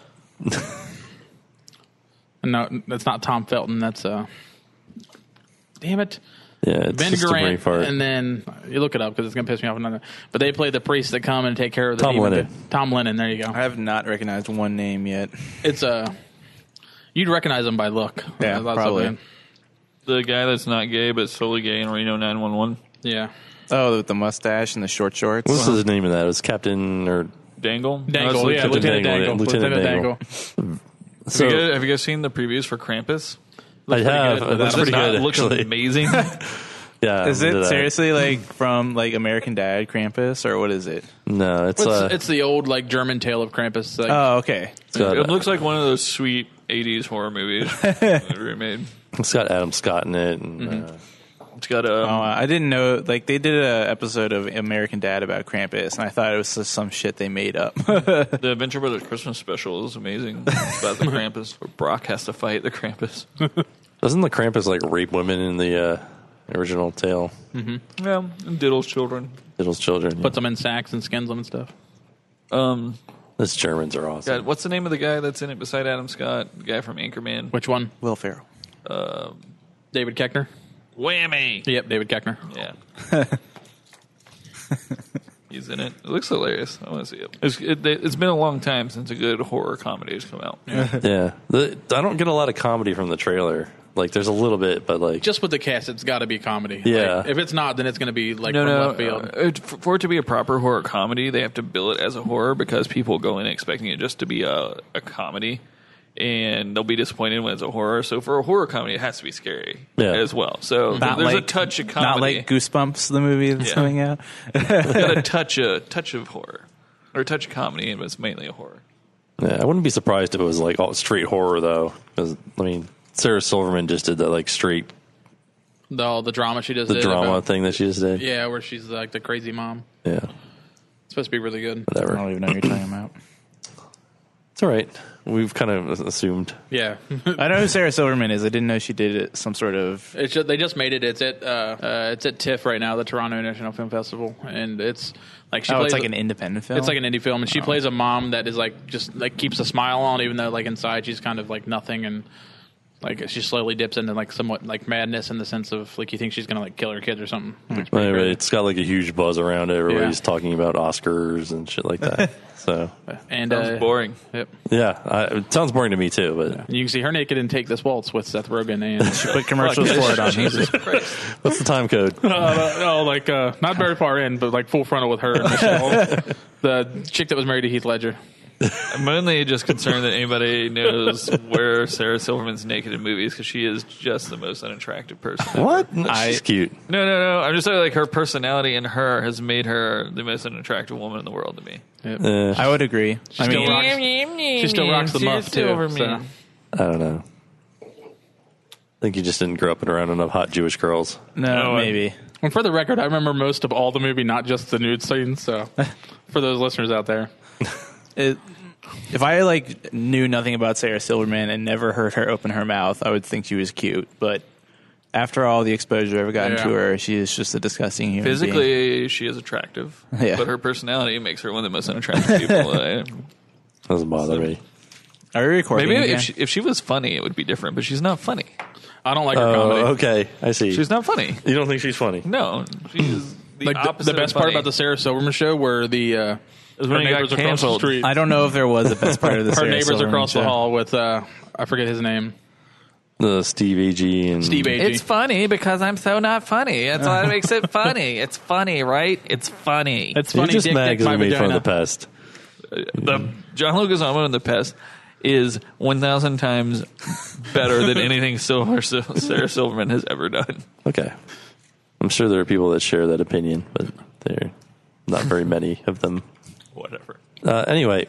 No, that's not Tom Felton. That's damn it. Yeah, it's Ben just a brain Garant, fart. and then you look it up because it's going to piss me off. Another, but they play the priests that come and take care of the Tom demon. Lennon. Tom Lennon. There you go. I have not recognized one name yet. It's you'd recognize him by look. Yeah, That's probably. something. The guy that's not gay but solely gay in Reno 911. Yeah, Oh, with the mustache and the short shorts. What's his name in that? It was Captain or Dangle. Dangle. No, Yeah, it's Lieutenant Dangle, Dangle. Lieutenant Lieutenant Dangle. Dangle. Have you guys seen the previews for Krampus? I have. good, but That's Does pretty it not good. look Actually. amazing? Yeah. Is I did it that. seriously like from like American Dad Krampus, or what is it? No, it's It's the old like German tale of Krampus. Like, Oh, okay. got, It looks like one of those sweet 80s horror movies remade. it's got Adam Scott in it. And, It's got a. Oh, I didn't know. Like they did an episode of American Dad about Krampus, and I thought it was just some shit they made up. The Adventure Brothers Christmas special is amazing. It's about the Krampus. Where Brock has to fight the Krampus. doesn't the Krampus like rape women in the original tale? Yeah, and diddles children. Little's children. puts them in sacks and skins them and stuff. Those Germans are awesome. God, what's the name of the guy that's in it beside Adam Scott? The guy from Anchorman. Which one? Will Ferrell. David Koechner. Whammy! Yep, David Koechner. Yeah. He's in it. It looks hilarious. I want to see it. It's been a long time since a good horror comedy has come out. Yeah, I don't get a lot of comedy from the trailer. Like there's a little bit, but like Just with the cast, it's got to be comedy. Yeah. Like, if it's not, then it's going to be like from left field. For it to be a proper horror comedy, they have to bill it as a horror because people go in expecting it just to be a comedy, and they'll be disappointed when it's a horror. So for a horror comedy, it has to be scary as well. So there's a touch of comedy. Not like Goosebumps, the movie that's coming out. It's got a touch of horror or a touch of comedy, but it's mainly a horror. yeah, I wouldn't be surprised if it was like all straight horror though, because I mean Sarah Silverman just did that like straight The drama she does. the drama thing that she just did. Yeah, where she's like the crazy mom. Yeah, It's supposed to be really good. I whatever. don't even know what you're talking about. It's all right. We've kind of assumed. Yeah. I know who Sarah Silverman is. I didn't know she did some sort of. They just made it. It's at TIFF right now, the Toronto International Film Festival, and it's like she plays it's like an independent film. It's like an indie film, and she plays a mom that is like just like keeps a smile on, even though like inside she's kind of like nothing, and like she slowly dips into like somewhat like madness in the sense of like you think she's gonna like kill her kids or something. It's pretty Anyway, crazy. it's got like a huge buzz around it. Everybody's talking about Oscars and shit like that. So And Sounds boring. Yep. yeah, it sounds boring to me too. But You can see her naked in Take This Waltz with Seth Rogen, and She put commercials for it on Jesus Christ. what's the time code? not very far in, but like full frontal with her and Michelle, the chick that was married to Heath Ledger. I'm mainly just concerned that anybody knows where Sarah Silverman's naked in movies because she is just the most unattractive person. What? No, she's cute. No. I'm just saying, like, her personality and her has made her the most unattractive woman in the world to me. Yep. I would agree. I still mean, rocks- She still rocks the muff too. So. I don't know. I think you just didn't grow up around enough hot Jewish girls. no, maybe. And for the record, I remember most of all the movie, not just the nude scenes. So, for those listeners out there, If I like knew nothing about Sarah Silverman and never heard her open her mouth, I would think she was cute. But after all the exposure I've gotten to her, she is just a disgusting human being. Physically, she is attractive, Yeah. but her personality makes her one of the most unattractive people. Doesn't bother me. Are we recording? Maybe again? if she was funny, it would be different, but she's not funny. I don't like her Oh, comedy. okay. I see. She's not funny. You don't think she's funny? No, she's the Like opposite the best of part funny. about the Sarah Silverman show, where the is her when he got neighbors across the canceled. street, I don't know if there was a best part of the her Sarah neighbors Silverman across the show. hall with I forget his name, The Steve Agee and Steve Agee. It's funny because I'm so not funny. That's what makes it funny. It's funny, right? It's funny. It's You're funny. just Dick, mad dick, because my we made fun of vagina. the pest. The John Leguizamo in The Pest is 1,000 times better than anything Sarah Silverman has ever done. Okay. I'm sure there are people that share that opinion, but there are not very many of them. Whatever. Anyway,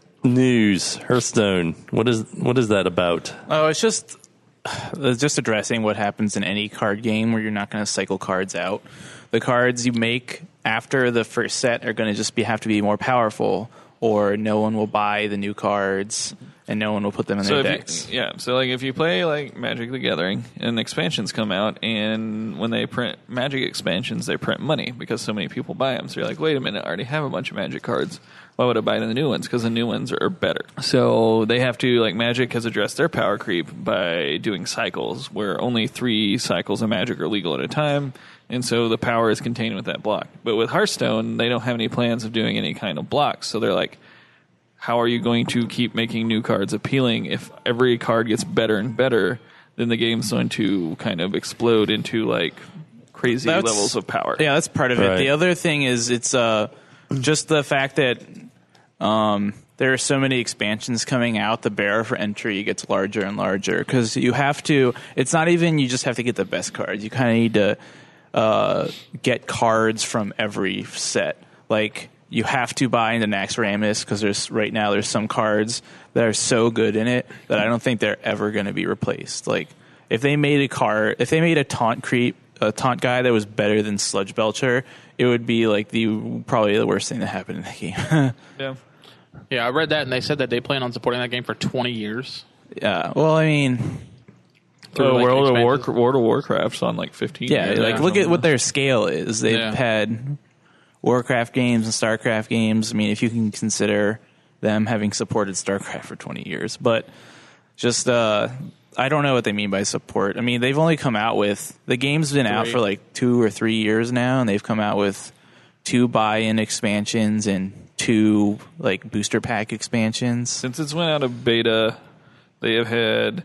news. Hearthstone. What is that about? Oh, it's just addressing what happens in any card game where you're not going to cycle cards out. The cards you make after the first set are going to just have to be more powerful, or no one will buy the new cards and no one will put them in their decks. So like if you play like Magic the Gathering and expansions come out, and when they print Magic expansions, they print money because so many people buy them. So you're like, wait a minute, I already have a bunch of Magic cards. Why would I buy the new ones? Because the new ones are better. So they have to, like, Magic has addressed their power creep by doing cycles where only 3 cycles of Magic are legal at a time. And so the power is contained with that block. But with Hearthstone, they don't have any plans of doing any kind of blocks. So they're like, how are you going to keep making new cards appealing if every card gets better and better? Then the game's going to kind of explode into, like, crazy levels of power. Yeah, that's part of Right. it. The other thing is it's just the fact that there are so many expansions coming out. The barrier for entry gets larger and larger because you have to. It's not even you just have to get the best cards. You kind of need to get cards from every set. Like you have to buy into Naxxramas because there's some cards that are so good in it that I don't think they're ever going to be replaced. Like if they made a taunt guy that was better than Sludge Belcher, it would be like probably the worst thing that happened in the game. Yeah. Yeah, I read that, and they said that they plan on supporting that game for 20 years. Yeah. Well, I mean, Through, like, World expansions. of Warcraft's on like 15 yeah. years. Like look at what their scale is. They've Yeah. had Warcraft games and StarCraft games. I mean, if you can consider them having supported StarCraft for 20 years, but just I don't know what they mean by support. I mean, they've only come out with the game's been out 3. for like 2 or 3 years now, and they've come out with 2 buy-in expansions and 2 like booster pack expansions. Since it's went out of beta, they have had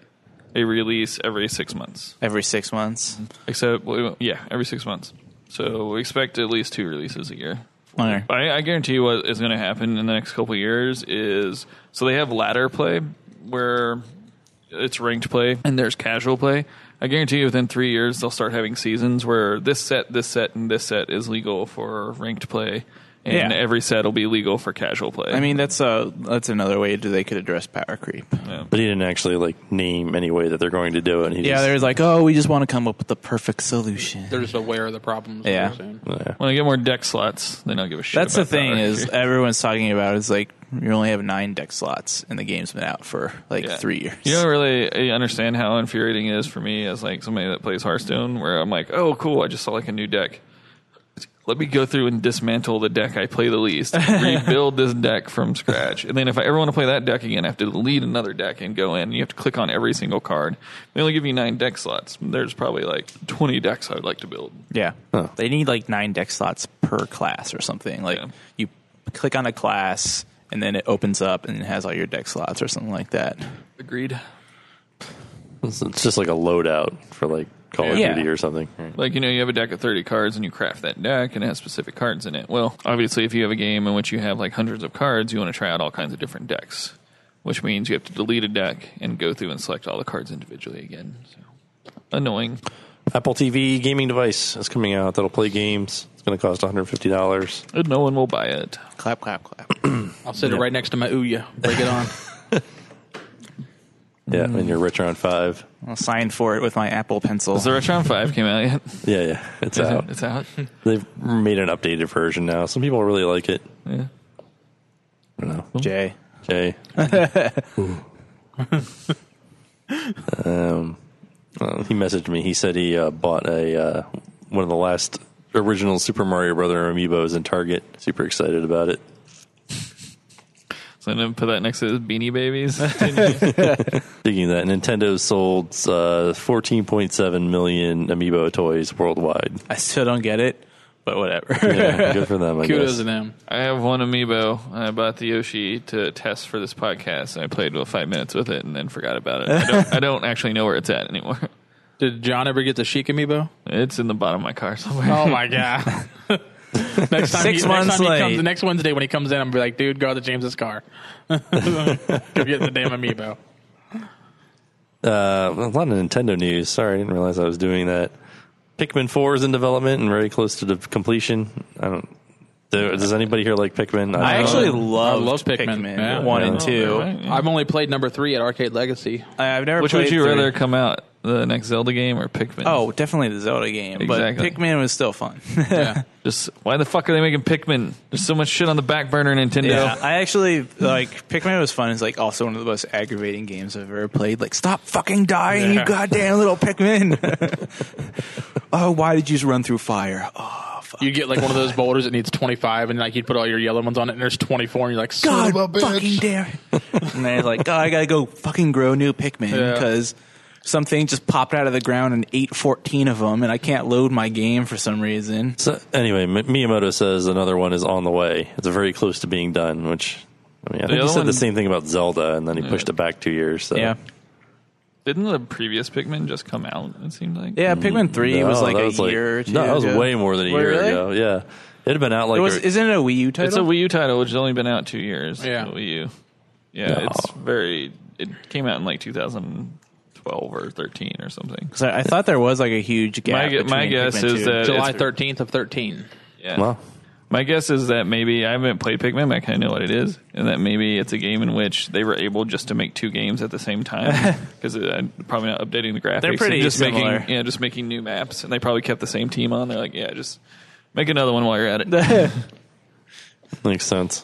a release every 6 months. Every 6 months. Except, every 6 months. So we expect at least 2 releases a year. Okay. I guarantee you what is going to happen in the next couple of years is, so they have ladder play where it's ranked play and there's casual play. I guarantee you within 3 years they'll start having seasons where this set, and this set is legal for ranked play. And every set will be legal for casual play. I mean, that's another way they could address power creep. Yeah. But he didn't actually name any way that they're going to do it. There's like, we just want to come up with the perfect solution. They're just aware of the problems. Yeah. When I get more deck slots, then I'll give a shit. That's the about thing power is creep. everyone's talking about is like you only have 9 deck slots and the game's been out for 3 years. You don't really understand how infuriating it is for me as like somebody that plays Hearthstone, where I'm like, oh, cool, I just saw like a new deck. Let me go through and dismantle the deck I play the least, rebuild this deck from scratch. And then if I ever want to play that deck again, I have to delete another deck and go in. You have to click on every single card. They only give you 9 deck slots. There's probably like 20 decks I would like to build. Yeah. They need like 9 deck slots per class or something. Like you click on a class and then it opens up and it has all your deck slots or something like that. Agreed. It's just like a loadout for like Call of Duty or something. Like, you have a deck of 30 cards and you craft that deck and it has specific cards in it. Well, obviously, if you have a game in which you have like hundreds of cards, you want to try out all kinds of different decks, which means you have to delete a deck and go through and select all the cards individually again. So, annoying. Apple TV gaming device is coming out that'll play games. It's going to cost $150. And no one will buy it. Clap, clap, clap. I'll sit it right next to my Ouya. Break it on. Yeah, and you're Retron 5. I'll sign for it with my Apple Pencil. Has the Retron 5 came out yet? Yeah, it's out. It's out? They've made an updated version now. Some people really like it. Yeah. I don't know. Jay. He messaged me. He said he bought one of the last original Super Mario Brother amiibos in Target. Super excited about it. So I'm going to put that next to the Beanie Babies. Speaking of that, Nintendo sold 14.7 million amiibo toys worldwide. I still don't get it, but whatever. Yeah, good for them, I Kudos guess. to them. I have one amiibo. I bought the Yoshi to test for this podcast, and I played 5 minutes with it and then forgot about it. I don't actually know where it's at anymore. Did John ever get the Sheik amiibo? It's in the bottom of my car somewhere. Oh my god! Next time, 6 months he late. comes, the next Wednesday when he comes in, I'm gonna be like, dude, go to James's car. Go get the damn amiibo. A lot of Nintendo news. Sorry, I didn't realize I was doing that. Pikmin 4 is in development and very close to the completion. Does anybody here like Pikmin? I actually I love Pikmin. Yeah. 1 and 2. Right, yeah. I've only played number 3 at Arcade Legacy. I've never Which played would you 3. rather come out, the next Zelda game or Pikmin? Oh, definitely the Zelda game. Exactly. But Pikmin was still fun. Yeah. Just why the fuck are they making Pikmin? There's so much shit on the back burner, Nintendo. Yeah, I actually Pikmin was fun. It's like also one of the most aggravating games I've ever played. Like, stop fucking dying, you goddamn little Pikmin! Oh, why did you just run through fire? Oh, fuck. You get like one of those boulders that needs 25, and like you'd put all your yellow ones on it, and there's 24, and you're like, son God of a fucking bitch. damn it! And then it's like, oh, I gotta go fucking grow new Pikmin Yeah. because something just popped out of the ground and ate 14 of them, and I can't load my game for some reason. So anyway, Miyamoto says another one is on the way. It's very close to being done, which I think he other said one- the same thing about Zelda, and then he pushed it back 2 years. So. Yeah. Didn't the previous Pikmin just come out, it seemed like? Yeah, Pikmin 3 was like that a year or two No, that was ago. way more than a year Really? ago. Yeah, it had been out like Isn't it a Wii U title? It's a Wii U title, which has only been out 2 years. Yeah. the Wii U. Yeah, it came out in like 2012 or 13 or something. So I thought there was like a huge gap. My between guess Pikmin is 2. that July it's- 13th of 13. Yeah. well, My guess is that maybe I haven't played Pikmin, but I kind of know what it is, and that maybe it's a game in which they were able just to make 2 games at the same time because probably not updating the graphics. They're pretty and just similar. just making new maps, and they probably kept the same team on. They're like, yeah, just make another one while you're at it. makes sense.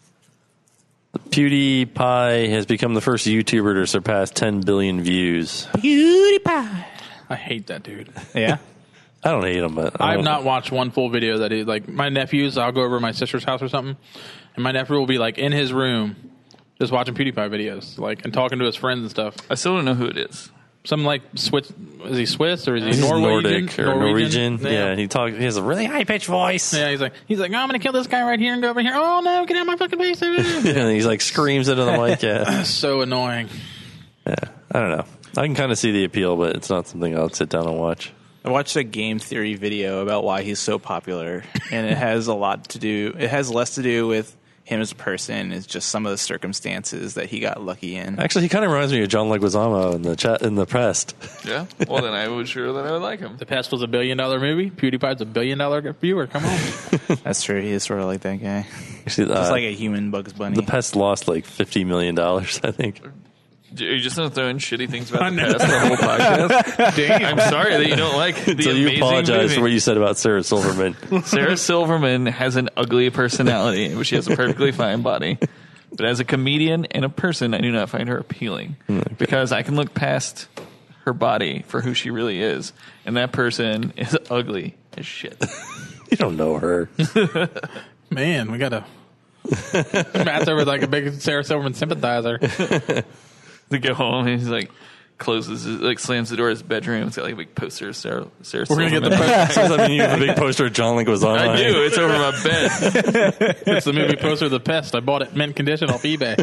PewDiePie has become the first YouTuber to surpass 10 billion views. PewDiePie. I hate that dude. Yeah. I don't hate him, but I have not watched one full video that he like. My nephews, I'll go over to my sister's house or something, and my nephew will be like in his room, just watching PewDiePie videos, like and talking to his friends and stuff. I still don't know who it is. Some like Swiss. Is he Swiss or is he He's Norwegian? Nordic or Norwegian. Yeah, he has a really high pitched voice. Yeah, he's like, oh, I'm gonna kill this guy right here and go over here. Oh no, get out of my fucking face! And he's like screams into the mic. Yeah, So annoying. I don't know. I can kind of see the appeal, but it's not something I'll sit down and watch. I watched a game theory video about why he's so popular, and it has less to do with him as a person. It's just some of the circumstances that he got lucky in. Actually, he kind of reminds me of John Leguizamo in the Pest. Yeah. Well, then I was sure that I would like him. The Pest was $1 billion movie. PewDiePie's $1 billion viewer. Come on. That's true. He is sort of like that guy. Actually, Just like a human Bugs Bunny. the Pest lost like $50 million, I think. Are you just going to throw in shitty things about the past the whole podcast? Damn. I'm sorry that you don't like the So you amazing apologize movie. for what you said about Sarah Silverman. Sarah Silverman has an ugly personality, but she has a perfectly fine body. But as a comedian and a person, I do not find her appealing because I can look past her body for who she really is, and that person is ugly as shit. You don't know her. Man, we got to... Matt's over like a big Sarah Silverman sympathizer. To go home, and he's like slams the door of his bedroom. It's got like a big poster of Sarah We're Silverman. going to get the poster. I mean, you have a big poster of John Leguizamo. I do. It's over my bed. It's the movie poster of The Pest. I bought it mint condition off eBay.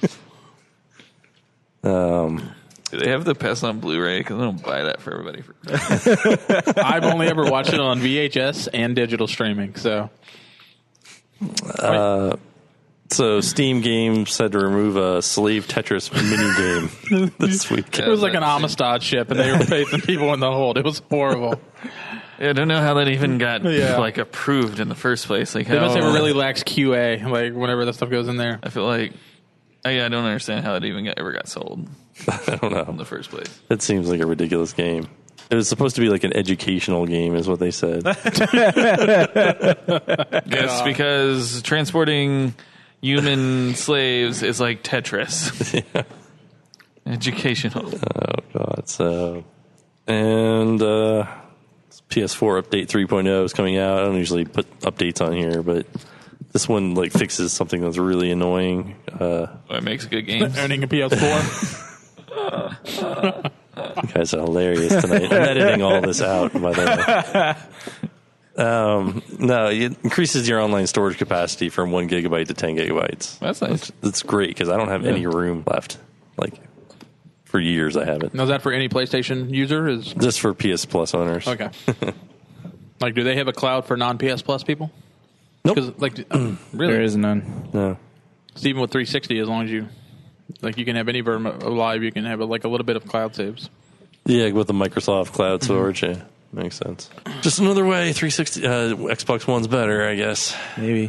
Do they have the Pest on Blu-ray? Because I don't buy that for everybody. For Christmas. I've only ever watched it on VHS and digital streaming, so... So Steam Games had to remove a slave Tetris mini game this week. It was like an Amistad ship, and they were facing people in the hold. It was horrible. Yeah, I don't know how that even got Yeah. like approved in the first place. Like, They must how, have a really lax QA, like whenever that stuff goes in there. I feel like I don't understand how it even ever got sold I don't in know. the first place. It seems like a ridiculous game. It was supposed to be like an educational game, is what they said. Yes, because transporting human slaves is like Tetris. Yeah. Educational. Oh god. So, and PS4 update 3.0 is coming out. I don't usually put updates on here, but this one like fixes something that's really annoying. It makes good games. Owning a PS4. You guys are hilarious tonight. I'm editing all this out, by the way. No, it increases your online storage capacity from 1 gigabyte to 10 gigabytes. That's nice. That's great because I don't have any room left. Like for years, I haven't. Now, is that for any PlayStation user? Is Just for PS Plus owners. okay. Like, do they have a cloud for non-PS Plus people? Nope. 'Cause, like, There really? is none. No. It's even with 360, as long as you, like, you can have any version of live, you can have like a little bit of cloud saves. Yeah, with the Microsoft Cloud storage, yeah, makes sense. Just another way. 360, Xbox One's better, I guess. Maybe.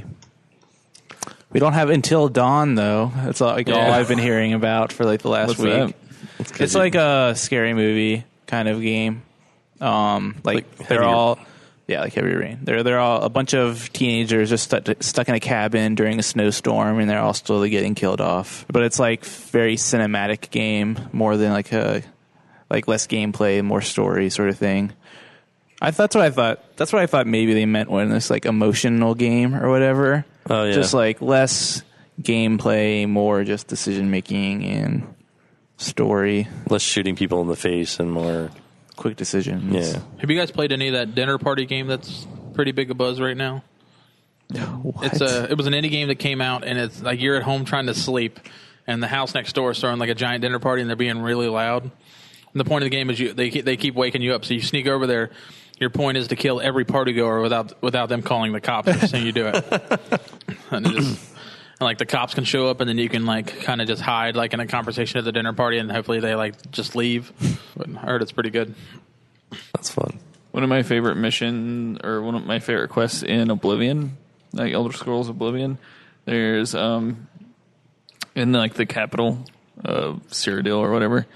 We don't have Until Dawn, though. That's all Yeah. I've been hearing about for like the last What's week. that? It's like a scary movie kind of game. Like they're Heavy all, yeah, like Heavy Rain. They're all a bunch of teenagers just stuck in a cabin during a snowstorm, and they're all slowly getting killed off. But it's like very cinematic game, more than like less gameplay, more story sort of thing. That's what I thought. That's what I thought maybe they meant when it's like emotional game or whatever. Oh, yeah. Just like less gameplay, more just decision making and story, Less shooting people in the face and more. quick decisions. Yeah. Have you guys played any of that dinner party game that's pretty big a buzz right now? What? It was an indie game that came out, and it's like you're at home trying to sleep, and the house next door is throwing like a giant dinner party, and they're being really loud. And the point of the game is they keep waking you up, so you sneak over there. Your point is to kill every partygoer without them calling the cops as soon as you do it. And like the cops can show up, and then you can like kind of just hide like in a conversation at the dinner party, and hopefully they like just leave. But I heard it's pretty good. That's fun. One of my favorite missions, or one of my favorite quests in Oblivion, like Elder Scrolls Oblivion, there's in like the capital of Cyrodiil or whatever,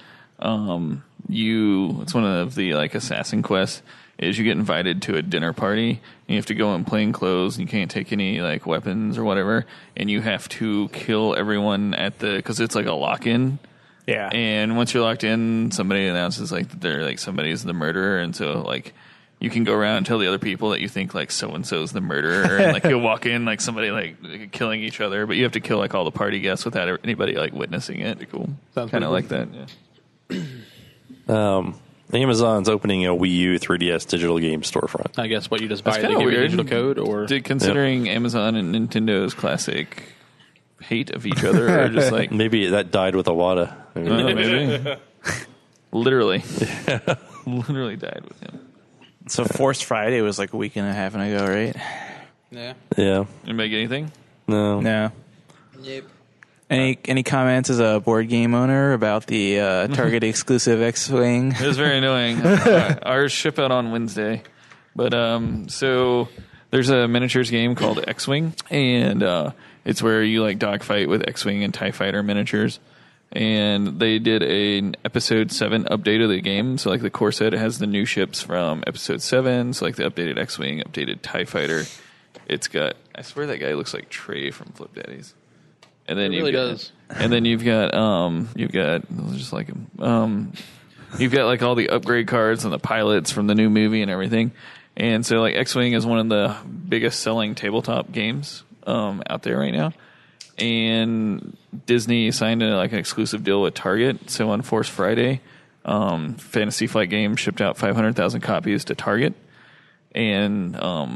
it's one of the like assassin quests, is you get invited to a dinner party, and you have to go in plain clothes, and you can't take any like weapons or whatever, and you have to kill everyone because it's like a lock-in. Yeah. And once you're locked in, somebody announces like that they're like somebody's the murderer, and so like you can go around and tell the other people that you think like so and so's the murderer, and like you'll walk in like somebody like killing each other, but you have to kill like all the party guests without anybody like witnessing it. Cool, Sounds kind pretty of like that. Yeah. Amazon's opening a Wii U 3DS digital game storefront. I guess what you just buy That's to kinda give you weird. digital code, or Considering Amazon and Nintendo's classic hate of each other, or just like Maybe that died with Iwata. maybe. Literally. Literally died with him. So Forced Friday was like a week and a half ago, right? Yeah. Yeah. Didn't make anything? No. No. Yep. Any comments as a board game owner about the Target exclusive X-Wing? It was very annoying. Ours ship out on Wednesday. But so there's a miniatures game called X-Wing, and it's where you like dogfight with X-Wing and TIE Fighter miniatures. And they did an episode 7 update of the game. So like the core set has the new ships from episode 7. So like the updated X-Wing, updated TIE Fighter. It's got, I swear that guy looks like Trey from Flip Daddies. And then It really does. And then you've got just like him. You've got like all the upgrade cards and the pilots from the new movie and everything. And so like X-Wing is one of the biggest selling tabletop games out there right now. And Disney signed an exclusive deal with Target. So on Force Friday, Fantasy Flight Games shipped out 500,000 copies to Target, and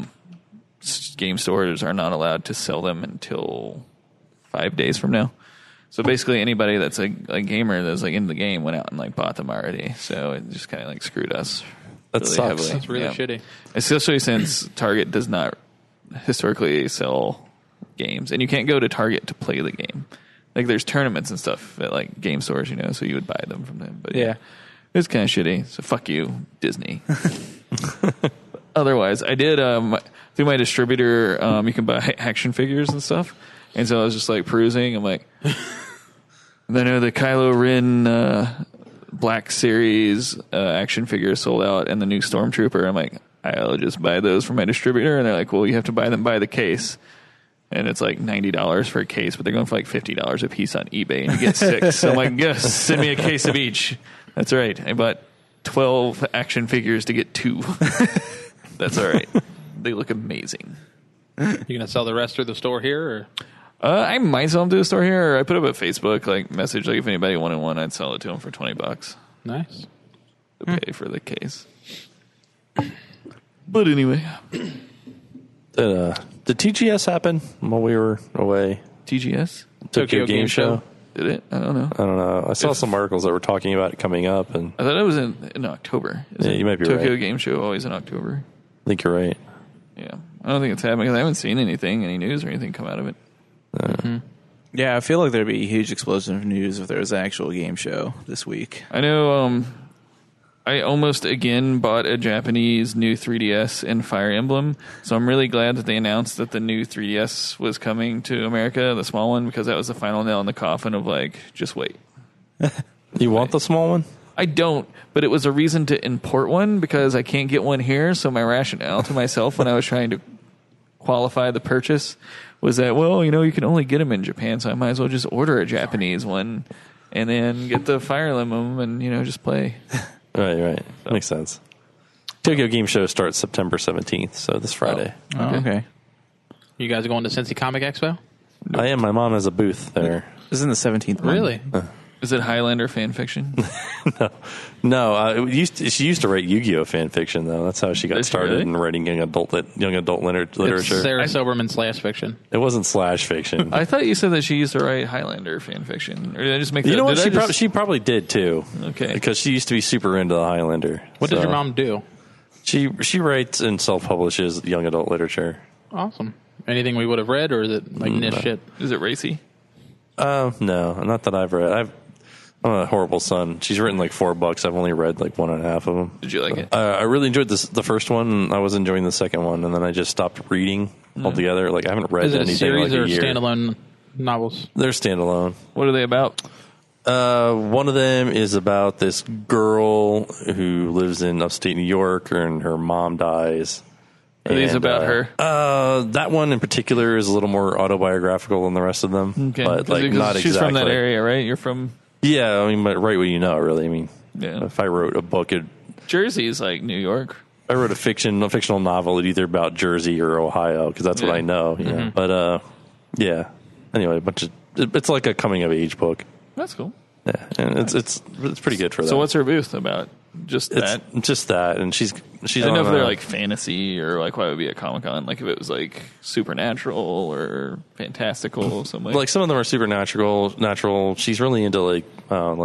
game stores are not allowed to sell them until 5 days from now. So basically, anybody that's a gamer that's like in the game went out and like bought them already. So it just kind of like screwed us. That really sucks. heavily. That's really shitty. Especially since Target does not historically sell games, and you can't go to Target to play the game. Like there's tournaments and stuff at like game stores, so you would buy them from them. But yeah, it's kind of shitty. So fuck you, Disney. Otherwise, I did through my distributor. You can buy action figures and stuff, and so I was just like perusing. I'm like, I know the Kylo Ren Black Series action figure sold out, and the new Stormtrooper. I'm like, I'll just buy those from my distributor, and they're like, well, you have to buy them by the case. And it's like $90 for a case, but they're going for like $50 a piece on eBay, and you get 6. So I'm like, yes, send me a case of each. That's right. I bought 12 action figures to get 2. That's all right. They look amazing. You gonna sell the rest through the store here, or? I might sell them to the store here, or I put up a Facebook message, if anybody wanted one, I'd sell it to them for $20 Nice. to pay for the case. But anyway, Did TGS happen while we were away? TGS? Tokyo Game Show. Did it? I don't know. I don't know. I saw some articles that were talking about it coming up, and I thought it was in October. Yeah, you might be Tokyo right. Game Show always in October. I think you're right. Yeah. I don't think it's happening because I haven't seen any news or anything come out of it. Yeah, I feel like there'd be a huge explosion of news if there was an actual game show this week. I know I almost again bought a Japanese new 3DS and Fire Emblem, so I'm really glad that they announced that the new 3DS was coming to America, the small one, because that was the final nail in the coffin of just wait. You want the small one? I don't, but it was a reason to import one because I can't get one here, so my rationale to myself when I was trying to qualify the purchase was that, you can only get them in Japan, so I might as well just order a Japanese one and then get the Fire Emblem and, just play. Right. Makes sense. Tokyo Game Show starts September 17th, so this Friday. Oh, okay. You guys going to Cincy Comic Expo? I am. My mom has a booth there. This is in the 17th month. Really? Is it Highlander fan fiction? No. She used to write Yu-Gi-Oh fan fiction though. That's how she got Did she started really? in writing young adult literature. It's Sarah Silverman / fiction. It wasn't slash fiction. I thought you said that she used to write Highlander fan fiction. Or did I just make that? You know what? did I just- She probably did too. Okay. Because she used to be super into the Highlander. What does So your mom do? She writes and self-publishes young adult literature. Awesome. Anything we would have read, or is it like niche shit? Is it racy? No, not that I've read. I'm a horrible son. She's written like 4 books. I've only read like 1.5 of them. Did you like it? I really enjoyed the first one. And I was enjoying the second one, and then I just stopped reading altogether. Like I haven't read Is it a anything series in like or a year. standalone novels? They're standalone. What are they about? One of them is about this girl who lives in upstate New York, and her mom dies. Are these And, about her? That one in particular is a little more autobiographical than the rest of them. Okay. But like not she's exactly. from that area, right? You're from Yeah, I mean, but write what you know, really. I mean, Yeah. if I wrote a book, Jersey is like New York. I wrote a fictional novel, it'd either about Jersey or Ohio, because that's what Yeah. I know. You know? But yeah. Anyway, it's like a coming of age book. That's cool. Yeah, and it's pretty good for that. So what's her booth about? Just that? It's just that, and she's I don't know on if they're a- like fantasy or like why would it be a Comic-Con? Like if it was like supernatural or fantastical, something like some of them are supernatural. She's really into like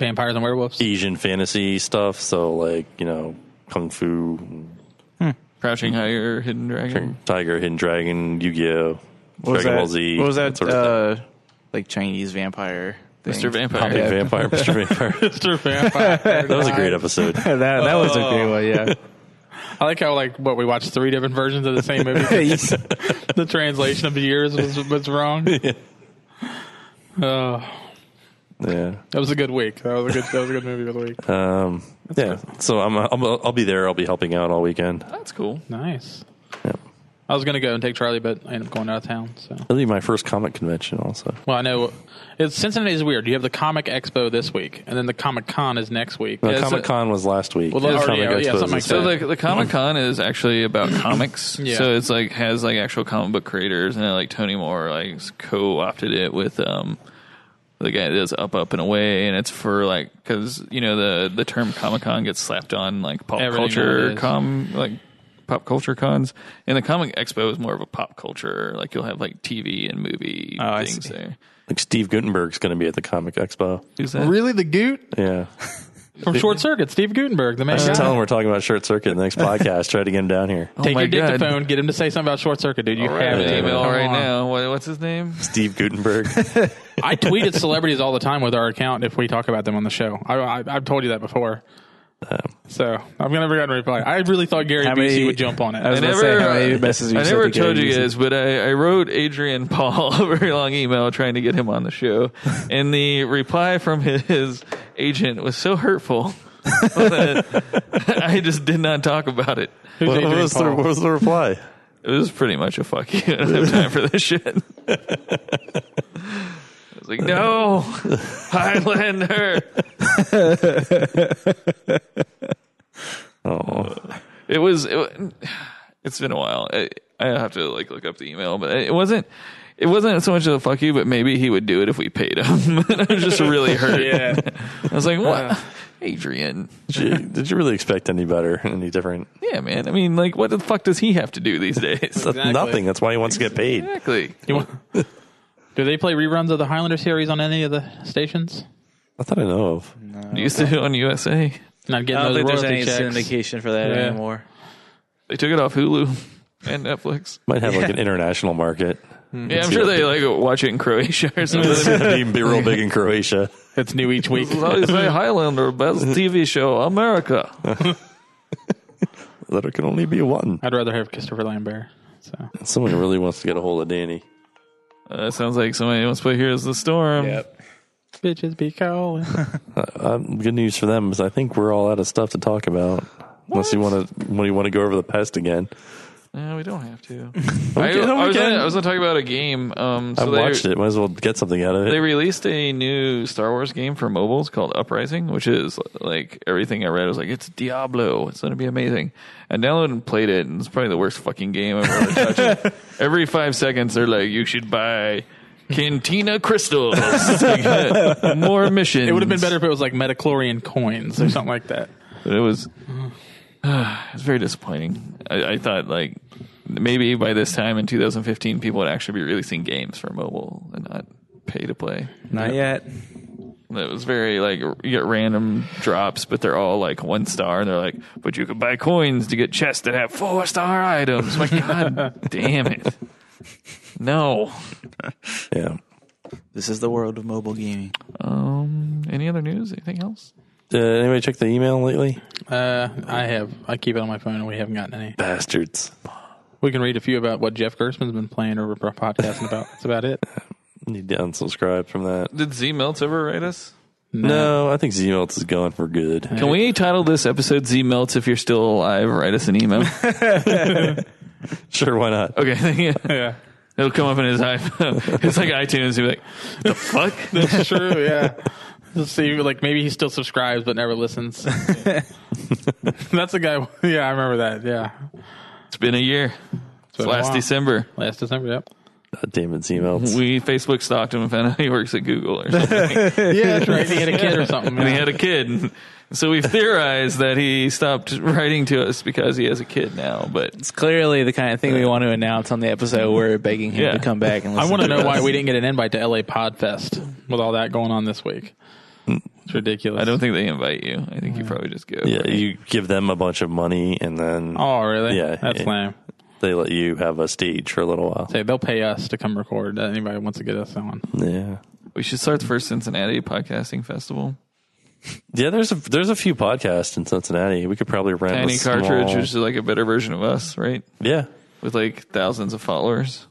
Vampires and werewolves. Asian fantasy stuff. So like, you know, Kung Fu, Crouching Tiger, Hidden Dragon. Tiger, Hidden Dragon, Yu-Gi-Oh, Dragon Ball Z. What was that? sort of thing. Like Chinese vampire. Thing. Mr. Vampire. Big Vampire, Mr. Vampire. Mr. Vampire. That was a great episode. that was a great one. Yeah. I like how we watched 3 different versions of the same movie. The translation of the years was wrong. Yeah. That was a good week. That was a good movie of the week. Yeah. So I'll be there. I'll be helping out all weekend. That's cool. Nice. Yep. I was going to go and take Charlie, but I ended up going out of town. So, It'll be my first comic convention also. well, I know Cincinnati is weird. You have the Comic Expo this week, and then the Comic Con is next week. No, Comic Con was last week. Well, Comic something Expo like is So that. the Comic Con is actually about comics. Yeah. So it's like has like actual comic book creators, and then like Tony Moore like co-opted it with the guy that does Up and Away, and it's for like because you know the term Comic Con gets slapped on like pop Everything culture pop culture cons, and the Comic Expo is more of a pop culture. Like you'll have like TV and movie I things see. there. Like Steve Gutenberg's going to be at the Comic Expo. Who's that? Really, the Goot Yeah. from Short Circuit, Steve Gutenberg, the main I should guy. tell him we're talking about Short Circuit in the next podcast. Try to get him down here. Take my your God. dictaphone, get him to say something about Short Circuit, dude. You All have right, to. email Come right on. now. What's his name? Steve Gutenberg. I tweeted celebrities all the time with our account if we talk about them on the show. I've told you that before. So I've never gotten a reply. I really thought Gary How Busey many- would jump on it. I was gonna say, how many messages you I sent never to told Gary you Busey? guys, but I wrote Adrian Paul a very long email trying to get him on the show, and the reply from his agent was so hurtful that I just did not talk about it. Who's what, Adrian was the, Paul? what was the reply? It was pretty much a fuck you. I don't have time for this shit. I was like, no, Highlander. Oh, It's been a while. I have to like look up the email, but it wasn't so much of a fuck you, but maybe he would do it if we paid him. I was just really hurt. Yeah. I was like, what? Adrian. did you really expect any better, any different? Yeah, man. I mean, like, what the fuck does he have to do these days? Exactly. Nothing. That's why he wants to get paid. Exactly. Do they play reruns of the Highlander series on any of the stations? Not that I know of. Used to on USA. Not I getting don't those think there's royalty any checks. syndication for that Yeah. anymore. They took it off Hulu and Netflix. Might have like an international market. Yeah, I'm sure they like watch it in Croatia or something. Be real big in Croatia. It's new each week. Always say Highlander, best TV show, America. There can only be one. I'd rather have Christopher Lambert. So Someone really wants to get a hold of Danny. That sounds like somebody wants to play Here's the Storm. Yep. bitches be calling. Good news for them is I think we're all out of stuff to talk about. Unless you want to go over the pest again. No, we don't have to. we I was can. going to talk about a game. I've watched it. Might as well get something out of They it. released a new Star Wars game for mobiles called Uprising, which is like everything I read was like, it's Diablo. It's going to be amazing. I downloaded and played it, and it's probably the worst fucking game I've ever touched. Every 5 seconds, they're like, you should buy Cantina Crystals. Like, more missions. It would have been better if it was like Metachlorian coins or something like that. But it was very disappointing. I thought like maybe by this time in 2015 people would actually be releasing games for mobile and not pay to play. Not yet. It was very like you get random drops, but they're all like 1 star, and they're like, but you could buy coins to get chests that have 4-star items. My God damn it. No. Yeah. This is the world of mobile gaming. Any other news? Anything else? Anybody check the email lately? I have. I keep it on my phone, and we haven't gotten any. Bastards. We can read a few about what Jeff Gerstmann's been playing or podcasting about. That's about it. Need to unsubscribe from that. Did Z Melts ever write us? No, I think Z-Melts is going for good. Can we title this episode Z Melts? If you're still alive, write us an email. Sure, why not? Okay. Yeah, It'll come up in his iPhone. It's like iTunes. He'll be like, the fuck? that's true. Yeah. Let's see, like maybe he still subscribes but never listens. That's a guy. Yeah, I remember that. Yeah, It's been a year. It's been a last while. December. last December. Yep. God damn it, Z-Melts. We Facebook stalked him and found out he works at Google or something. Yeah, that's right. He had a kid or something. And he yeah. had a kid. So we've theorized that he stopped writing to us because he has a kid now. But It's clearly the kind of thing we want to announce on the episode. We're begging him Yeah. to come back and I listen want to know us. why we didn't get an invite to LA Podfest with all that going on this week. It's ridiculous. I don't think they invite you. I think you probably just go. Yeah, you give them a bunch of money and then Oh, really? Yeah, That's lame. they let you have a stage for a little while. Say they'll pay us to come record. Anybody wants to get us on? Yeah. We should start the first Cincinnati podcasting festival. Yeah, there's a few podcasts in Cincinnati. We could probably rent Tiny a Cartridge, small- which is like a better version of us, right? Yeah. With like thousands of followers.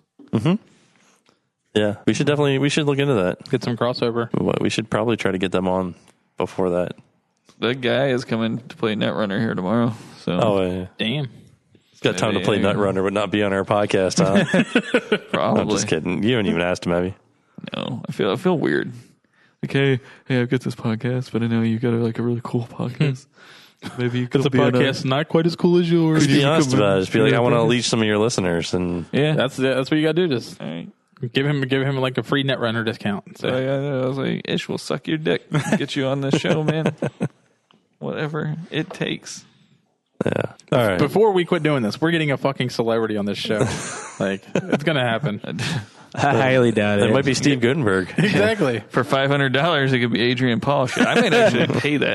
Yeah. We should look into that. Get some crossover. We should probably try to get them on before that. That guy is coming to play Netrunner here tomorrow. So Oh, yeah. Damn. He's got time to play Yeah. Netrunner, but not be on our podcast, huh? probably. I'm just kidding. You haven't even asked him, have you? No, I feel weird. Like, hey, I've got this podcast, but I know you got a really cool podcast. Maybe you could It's a be on podcast not quite as cool as yours. Just be honest about it. Just be like, I want to Yeah. leech some of your listeners. And Yeah, That's what you got to do. Just all right. give him like a free Netrunner discount. So, So I was like, Ish will suck your dick, get you on this show, man. Whatever it takes. yeah. All right. before we quit doing this, we're getting a fucking celebrity on this show. Like, it's gonna happen. I highly doubt it. It might be Steve Gutenberg. Exactly. For $500, it could be Adrian Paul. Shit, I might actually pay that.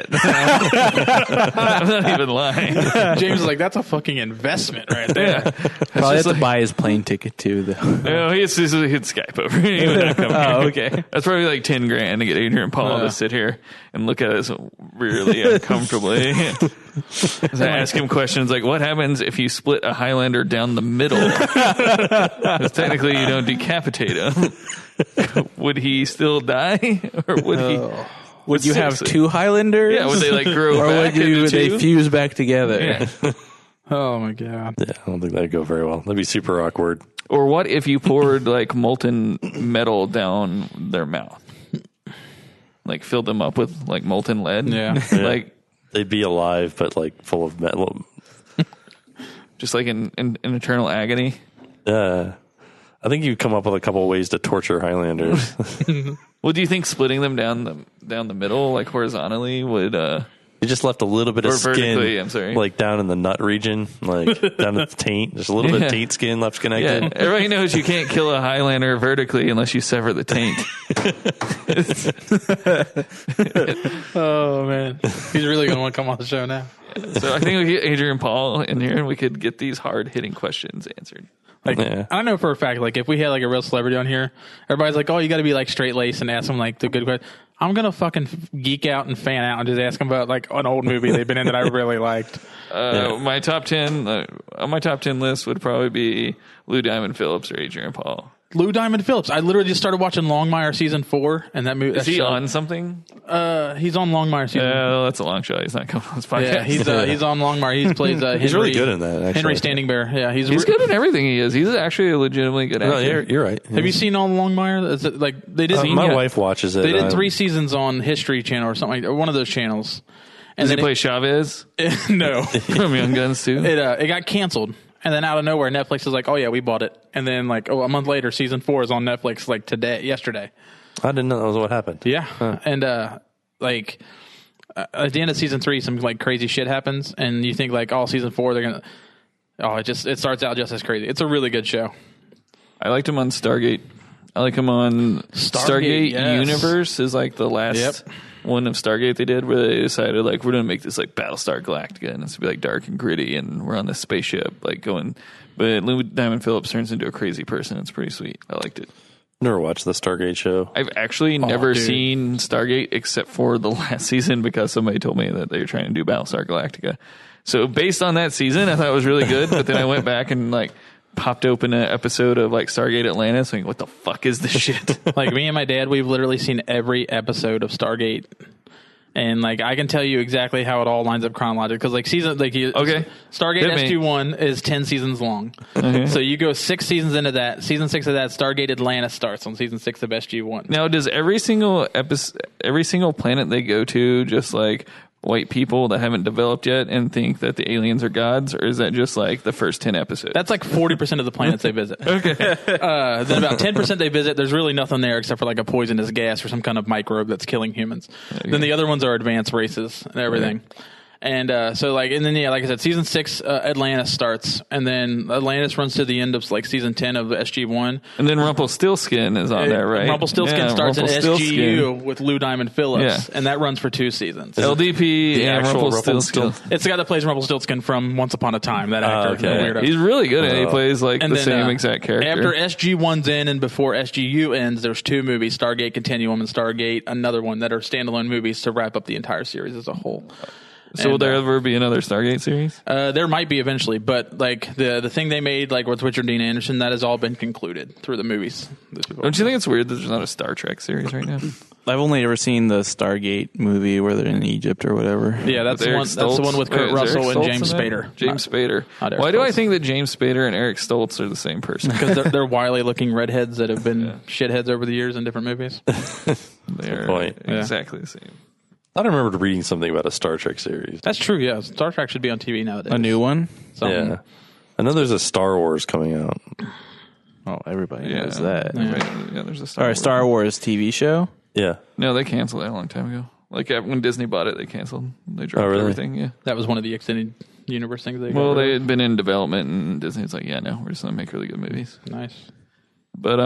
I'm not even lying. James is like, that's a fucking investment right there. Probably have to buy his plane ticket too, though. No, he'd Skype over. He would not come Oh, here. okay. That's probably like $10,000 to get Adrian Paul to sit here and look at us really uncomfortably. As I ask him questions like, what happens if you split a Highlander down the middle? Because technically you don't decapitate him. Would he still die? Or would he... Would you have two Highlanders? Yeah, would they like grow or back into would they two? fuse back together? Yeah. Oh my god. Yeah, I don't think that'd go very well. That'd be super awkward. Or what if you poured like molten metal down their mouth? Like filled them up with like molten lead? Yeah. Like They'd be alive, but like full of metal. just like in eternal agony. Yeah. I think you'd come up with a couple of ways to torture Highlanders. Well, do you think splitting them down the middle, like horizontally, would You just left a little bit of Or skin, vertically, I'm sorry. like down in the nut region, like down at the taint. There's a little bit Yeah. of taint skin left yeah, connected. everybody knows you can't kill a Highlander vertically unless you sever the taint. Oh man. He's really gonna want to come on the show now. So I think we get Adrian Paul in here and we could get these hard hitting questions answered. Like, Yeah. I know for a fact, like, if we had like a real celebrity on here, everybody's like, "Oh, you got to be like straight laced and ask them like the good question." I'm gonna fucking geek out and fan out and just ask them about like an old movie they've been in that I really liked. My top 10 on my top 10 list would probably be Lou Diamond Phillips or Adrian Paul. Lou Diamond Phillips. I literally just started watching Longmire season 4, and that movie. Is he on something? He's on Longmire season. That's a long shot. He's not coming on this podcast. Yeah, he's on Longmire. He plays Henry. He's really good in that, actually. Henry Standing Bear. Yeah, he's good in everything he is. He's actually a legitimately good actor. No, you're right. Have you seen all Longmire? Is it like they did? My wife watches it. They did 3 seasons on History Channel or something, or one of those channels. And Does he then play Chavez no, from Young Guns too? it got canceled, and then out of nowhere, Netflix is like, "Oh yeah, we bought it." And then like, a month later, season 4 is on Netflix. Like yesterday. I didn't know that was what happened. Yeah, and like at the end of season 3, some like crazy shit happens, and you think like, "Oh, season 4, they're gonna." Oh, it starts out just as crazy. It's a really good show. I liked him on Stargate. I like him on Stargate yes. Universe is like the last one of Stargate they did where they decided like we're gonna make this like Battlestar Galactica and it's gonna be like dark and gritty and we're on this spaceship like going. But Lou Diamond Phillips turns into a crazy person. It's pretty sweet. I liked it. Never watched the Stargate show. I've actually never dude. seen Stargate except for the last season because somebody told me that they were trying to do Battlestar Galactica. So based on that season, I thought it was really good. But then I went back and like popped open an episode of like Stargate Atlantis. Like, what the fuck is this shit? Like me and my dad, we've literally seen every episode of Stargate, and like I can tell you exactly how it all lines up chronologically. Because like Okay. Stargate Hit me. SG-1 is 10 seasons long. So you go 6 seasons into that. Season 6 of that, Stargate Atlantis starts on season 6 of SG-1. Now, does every single planet they go to just like white people that haven't developed yet and think that the aliens are gods, or is that just like the first 10 episodes? That's like 40% of the planets they visit. Okay. Then about 10% they visit. There's really nothing there except for like a poisonous gas or some kind of microbe that's killing humans. Then the other ones are advanced races and everything. And so like, and then yeah, like I said, season 6 Atlantis starts, and then Atlantis runs to the end of like season 10 of SG1, And then Rumpelstiltskin is on there, right? Rumpelstiltskin starts in Rumpelstiltskin. SGU with Lou Diamond Phillips, Yeah. and that runs for 2 seasons. LDP and actual Rumpelstiltskin. It's the guy that plays Rumpelstiltskin from Once Upon a Time. That actor, okay. the weirdo. He's really good at it. He plays like And the then, same exact character. After SG1's in and before SGU ends, there's 2 movies, Stargate Continuum and Stargate, another one, that are standalone movies to wrap up the entire series as a whole. So will there ever be another Stargate series? There might be eventually, but like the thing they made, like with Richard Dean Anderson, that has all been concluded through the movies. Don't you think it's weird that there's not a Star Trek series right now? I've only ever seen the Stargate movie where they're in Egypt or whatever. Yeah, that's the Eric one. That's the one with Stoltz? Kurt Wait, is Russell Eric and Stoltz James in that? Spader. James Spader. not Eric Why do I Stoltz. think that James Spader and Eric Stoltz are the same person? Because they're wily-looking redheads that have been shitheads over the years in different movies. They're point. exactly the same. I remember reading something about a Star Trek series. That's true. Yeah, Star Trek should be on TV nowadays. A new one? Something. Yeah. I know there's a Star Wars coming out. Oh, everybody Yeah. knows that. Yeah, there's a Star Or a Wars. Star Wars TV show? Yeah. No, they canceled that a long time ago. Like when Disney bought it, they canceled. They dropped really? everything. Yeah. That was one of the extended universe things. They Well, got rid they of. had been in development, and Disney's like, yeah, no, we're just gonna make really good movies. Nice. But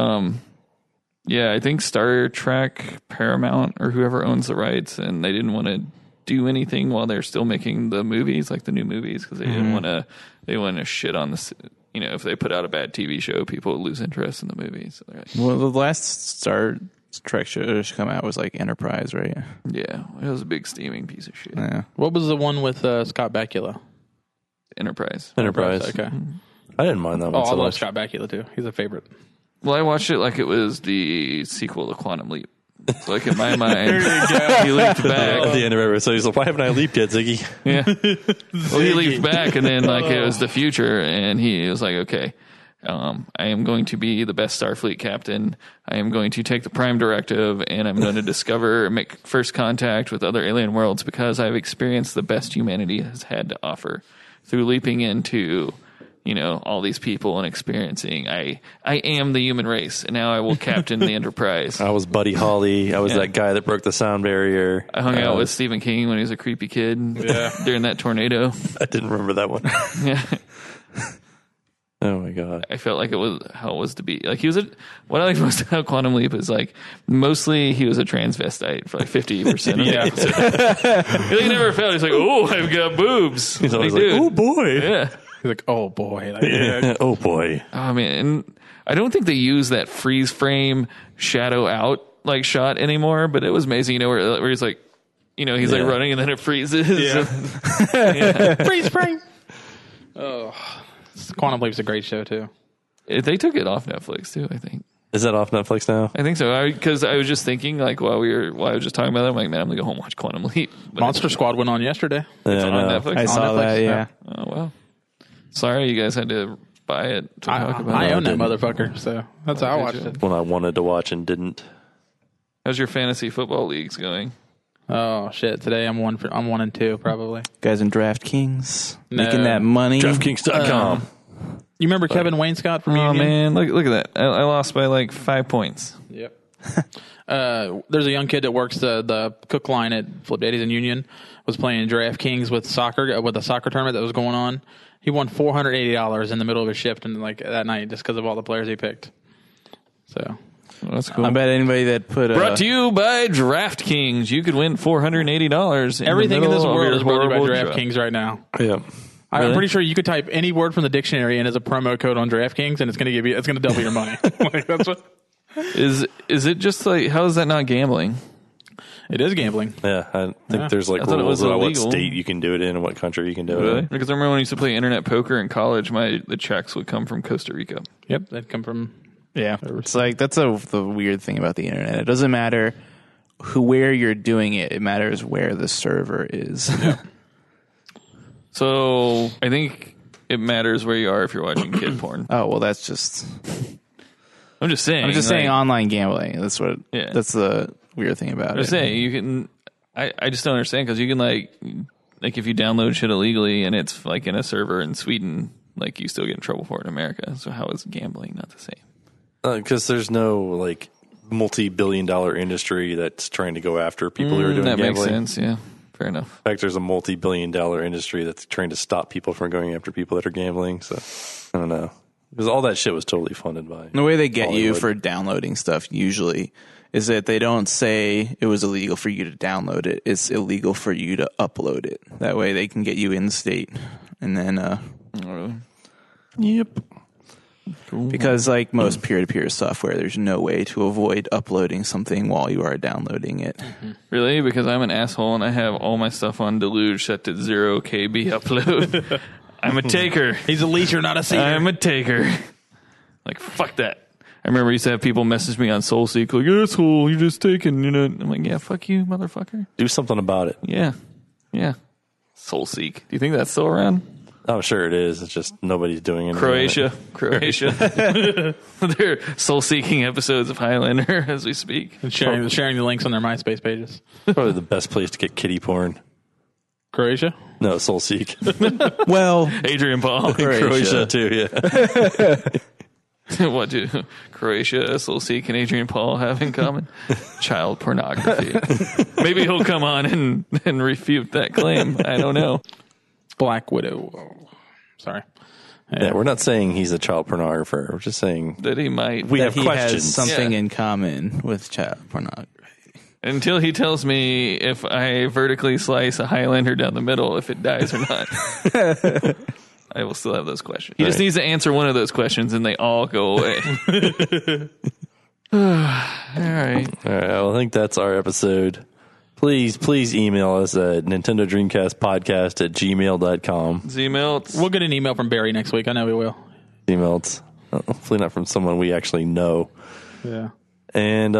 yeah, I think Star Trek, Paramount, or whoever owns the rights, and they didn't want to do anything while they're still making the movies, like the new movies, because they didn't want to. They want to shit on this. You know, if they put out a bad TV show, people would lose interest in the movies. So they're like, Well, the last Star Trek show to come out was like Enterprise, right? yeah, it was a big steaming piece of shit. Yeah. What was the one with Scott Bakula? Enterprise. Enterprise. Okay. I didn't mind that Oh, one I so love much. Scott Bakula too. He's a favorite. Well, I watched it like it was the sequel to Quantum Leap. So like in my mind, he leaped back. At the end of every episode, he's like, why haven't I leaped yet, Ziggy? Yeah. Well, he leaped back, and then like it was the future, and he was like, okay, I am going to be the best Starfleet captain. I am going to take the Prime Directive, and I'm going to make first contact with other alien worlds because I've experienced the best humanity has had to offer through leaping into, you know, all these people and experiencing. I am the human race, and now I will captain the Enterprise. I was Buddy Holly. I was Yeah. that guy that broke the sound barrier. I hung out with Stephen King when he was a creepy kid during that tornado. I didn't remember that one. Yeah. Oh my god. I felt like it was how it was to be. Like he was what I like most about Quantum Leap is like mostly he was a transvestite for like 50% of it. He never felt. He's like, oh, I've got boobs. He's always Dude. like, oh boy. Yeah. He's like, oh boy. Like, yeah. Oh boy. Oh man, and I don't think they use that freeze frame shadow out like shot anymore. But it was amazing, you know, where he's like, you know, he's like Yeah. running and then it freezes. Freeze frame. Oh, Quantum Leap's a great show too. They took it off Netflix too, I think. Is that off Netflix now? I think so. Because I was just thinking, like, while I was just talking about that, I'm like, man, I'm going to go home and watch Quantum Leap. But Monster Squad went on yesterday. it's Yeah, on no. Netflix. I saw Netflix, that, yeah. Oh, wow. Sorry you guys had to buy it to talk about I it. own that didn't. motherfucker, so that's how I did watched you? it. When I wanted to watch and didn't. How's your fantasy football leagues going? Oh shit! Today I'm 1-2 probably. Guys in DraftKings No. making that money. DraftKings.com. You remember Kevin Wainscott from Oh, Union? man. Look at that. I lost by like 5 points. Yep. There's a young kid that works the cook line at Flip Daddy's in Union. Was playing DraftKings with a soccer tournament that was going on. He won $480 in the middle of his shift and like that night just because of all the players he picked. So Well, that's cool. I bet anybody that put Brought to you by DraftKings. You could win $480. everything in this middle of world your is brought to you by horrible DraftKings right now. Yeah. I'm pretty sure you could type any word from the dictionary in as a promo code on DraftKings, and it's going to double your money. Like, that's what Is it just like, how is that not gambling? it is gambling. Yeah. I think there's like I thought it rules was about what illegal. state you can do it in and what country you can do it Really? in. Because I remember when I used to play internet poker in college, the checks would come from Costa Rica. Yep, that come from. Yeah, it's like that's the weird thing about the internet. It doesn't matter where you're doing it; it matters where the server is. So I think it matters where you are if you're watching kid porn. Oh well, that's just. I'm just saying. I'm just saying like, online gambling. That's what. Yeah. That's the weird thing about I'm it. just saying you can. I just don't understand because you can like if you download shit illegally and it's like in a server in Sweden, like you still get in trouble for it in America. So how is gambling not the same? Because there's no like multi-billion-dollar industry that's trying to go after people who are doing That gambling. makes sense. Yeah. fair enough. In fact, there's a multi-billion-dollar industry that's trying to stop people from going after people that are gambling. So I don't know, because all that shit was totally funded by The way they get you Hollywood. for downloading stuff usually is that they don't say it was illegal for you to download it. It's illegal for you to upload it. That way they can get you in state. And then, Yep. because like most peer-to-peer software, there's no way to avoid uploading something while you are downloading it. Really? Because I'm an asshole and I have all my stuff on Deluge set to 0 KB upload. I'm a taker. He's a leacher, not a seeker. I'm a taker. Like, fuck that. I remember I used to have people message me on SoulSeek like, asshole, you're just taking, you know. I'm like, yeah, fuck you, motherfucker. Do something about it. Yeah. Yeah. SoulSeek. Do you think that's still around? I'm sure it is. It's just nobody's doing it. Croatia. They're soul-seeking episodes of Highlander as we speak. And sharing the links on their MySpace pages. Probably the best place to get kiddie porn. Croatia? No, SoulSeek. Well, Adrian Paul. Croatia too, yeah. What do Croatia, SoulSeek, and Adrian Paul have in common? Child pornography. Maybe he'll come on and refute that claim. I don't know. Black Widow. Oh, sorry. Yeah, we're not saying he's a child pornographer. We're just saying That he might. we that have he questions. has something Yeah. in common with child pornography. Until he tells me if I vertically slice a Highlander down the middle, if it dies or not. I will still have those questions. He just Right. needs to answer one of those questions and they all go away. All right. All right, well, I think that's our episode. Please email us at Nintendo Dreamcast Podcast at gmail.com. Z-Melts. We'll get an email from Barry next week. I know we will. Emails. Hopefully not from someone we actually know. Yeah. And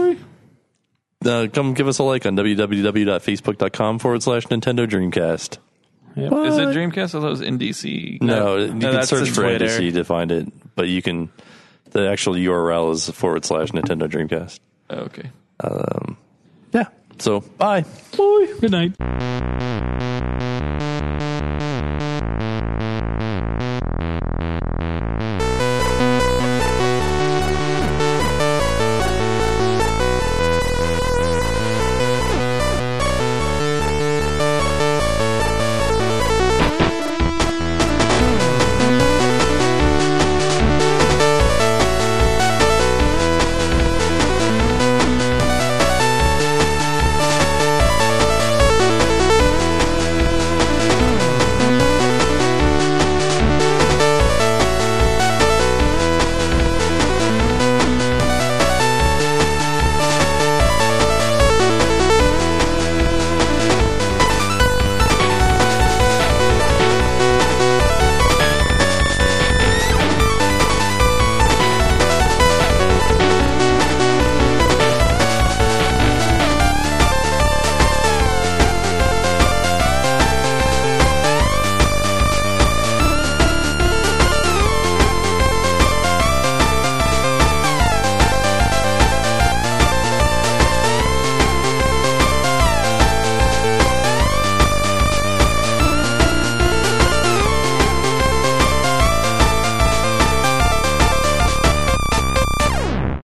come give us a like on www.facebook.com/Nintendo Dreamcast. Is it Dreamcast? I thought it was NDC. No, you can that's search the for Twitter. NDC to find it, but you can. The actual URL is /Nintendo Dreamcast. Oh, okay. Yeah. So, bye. Good night.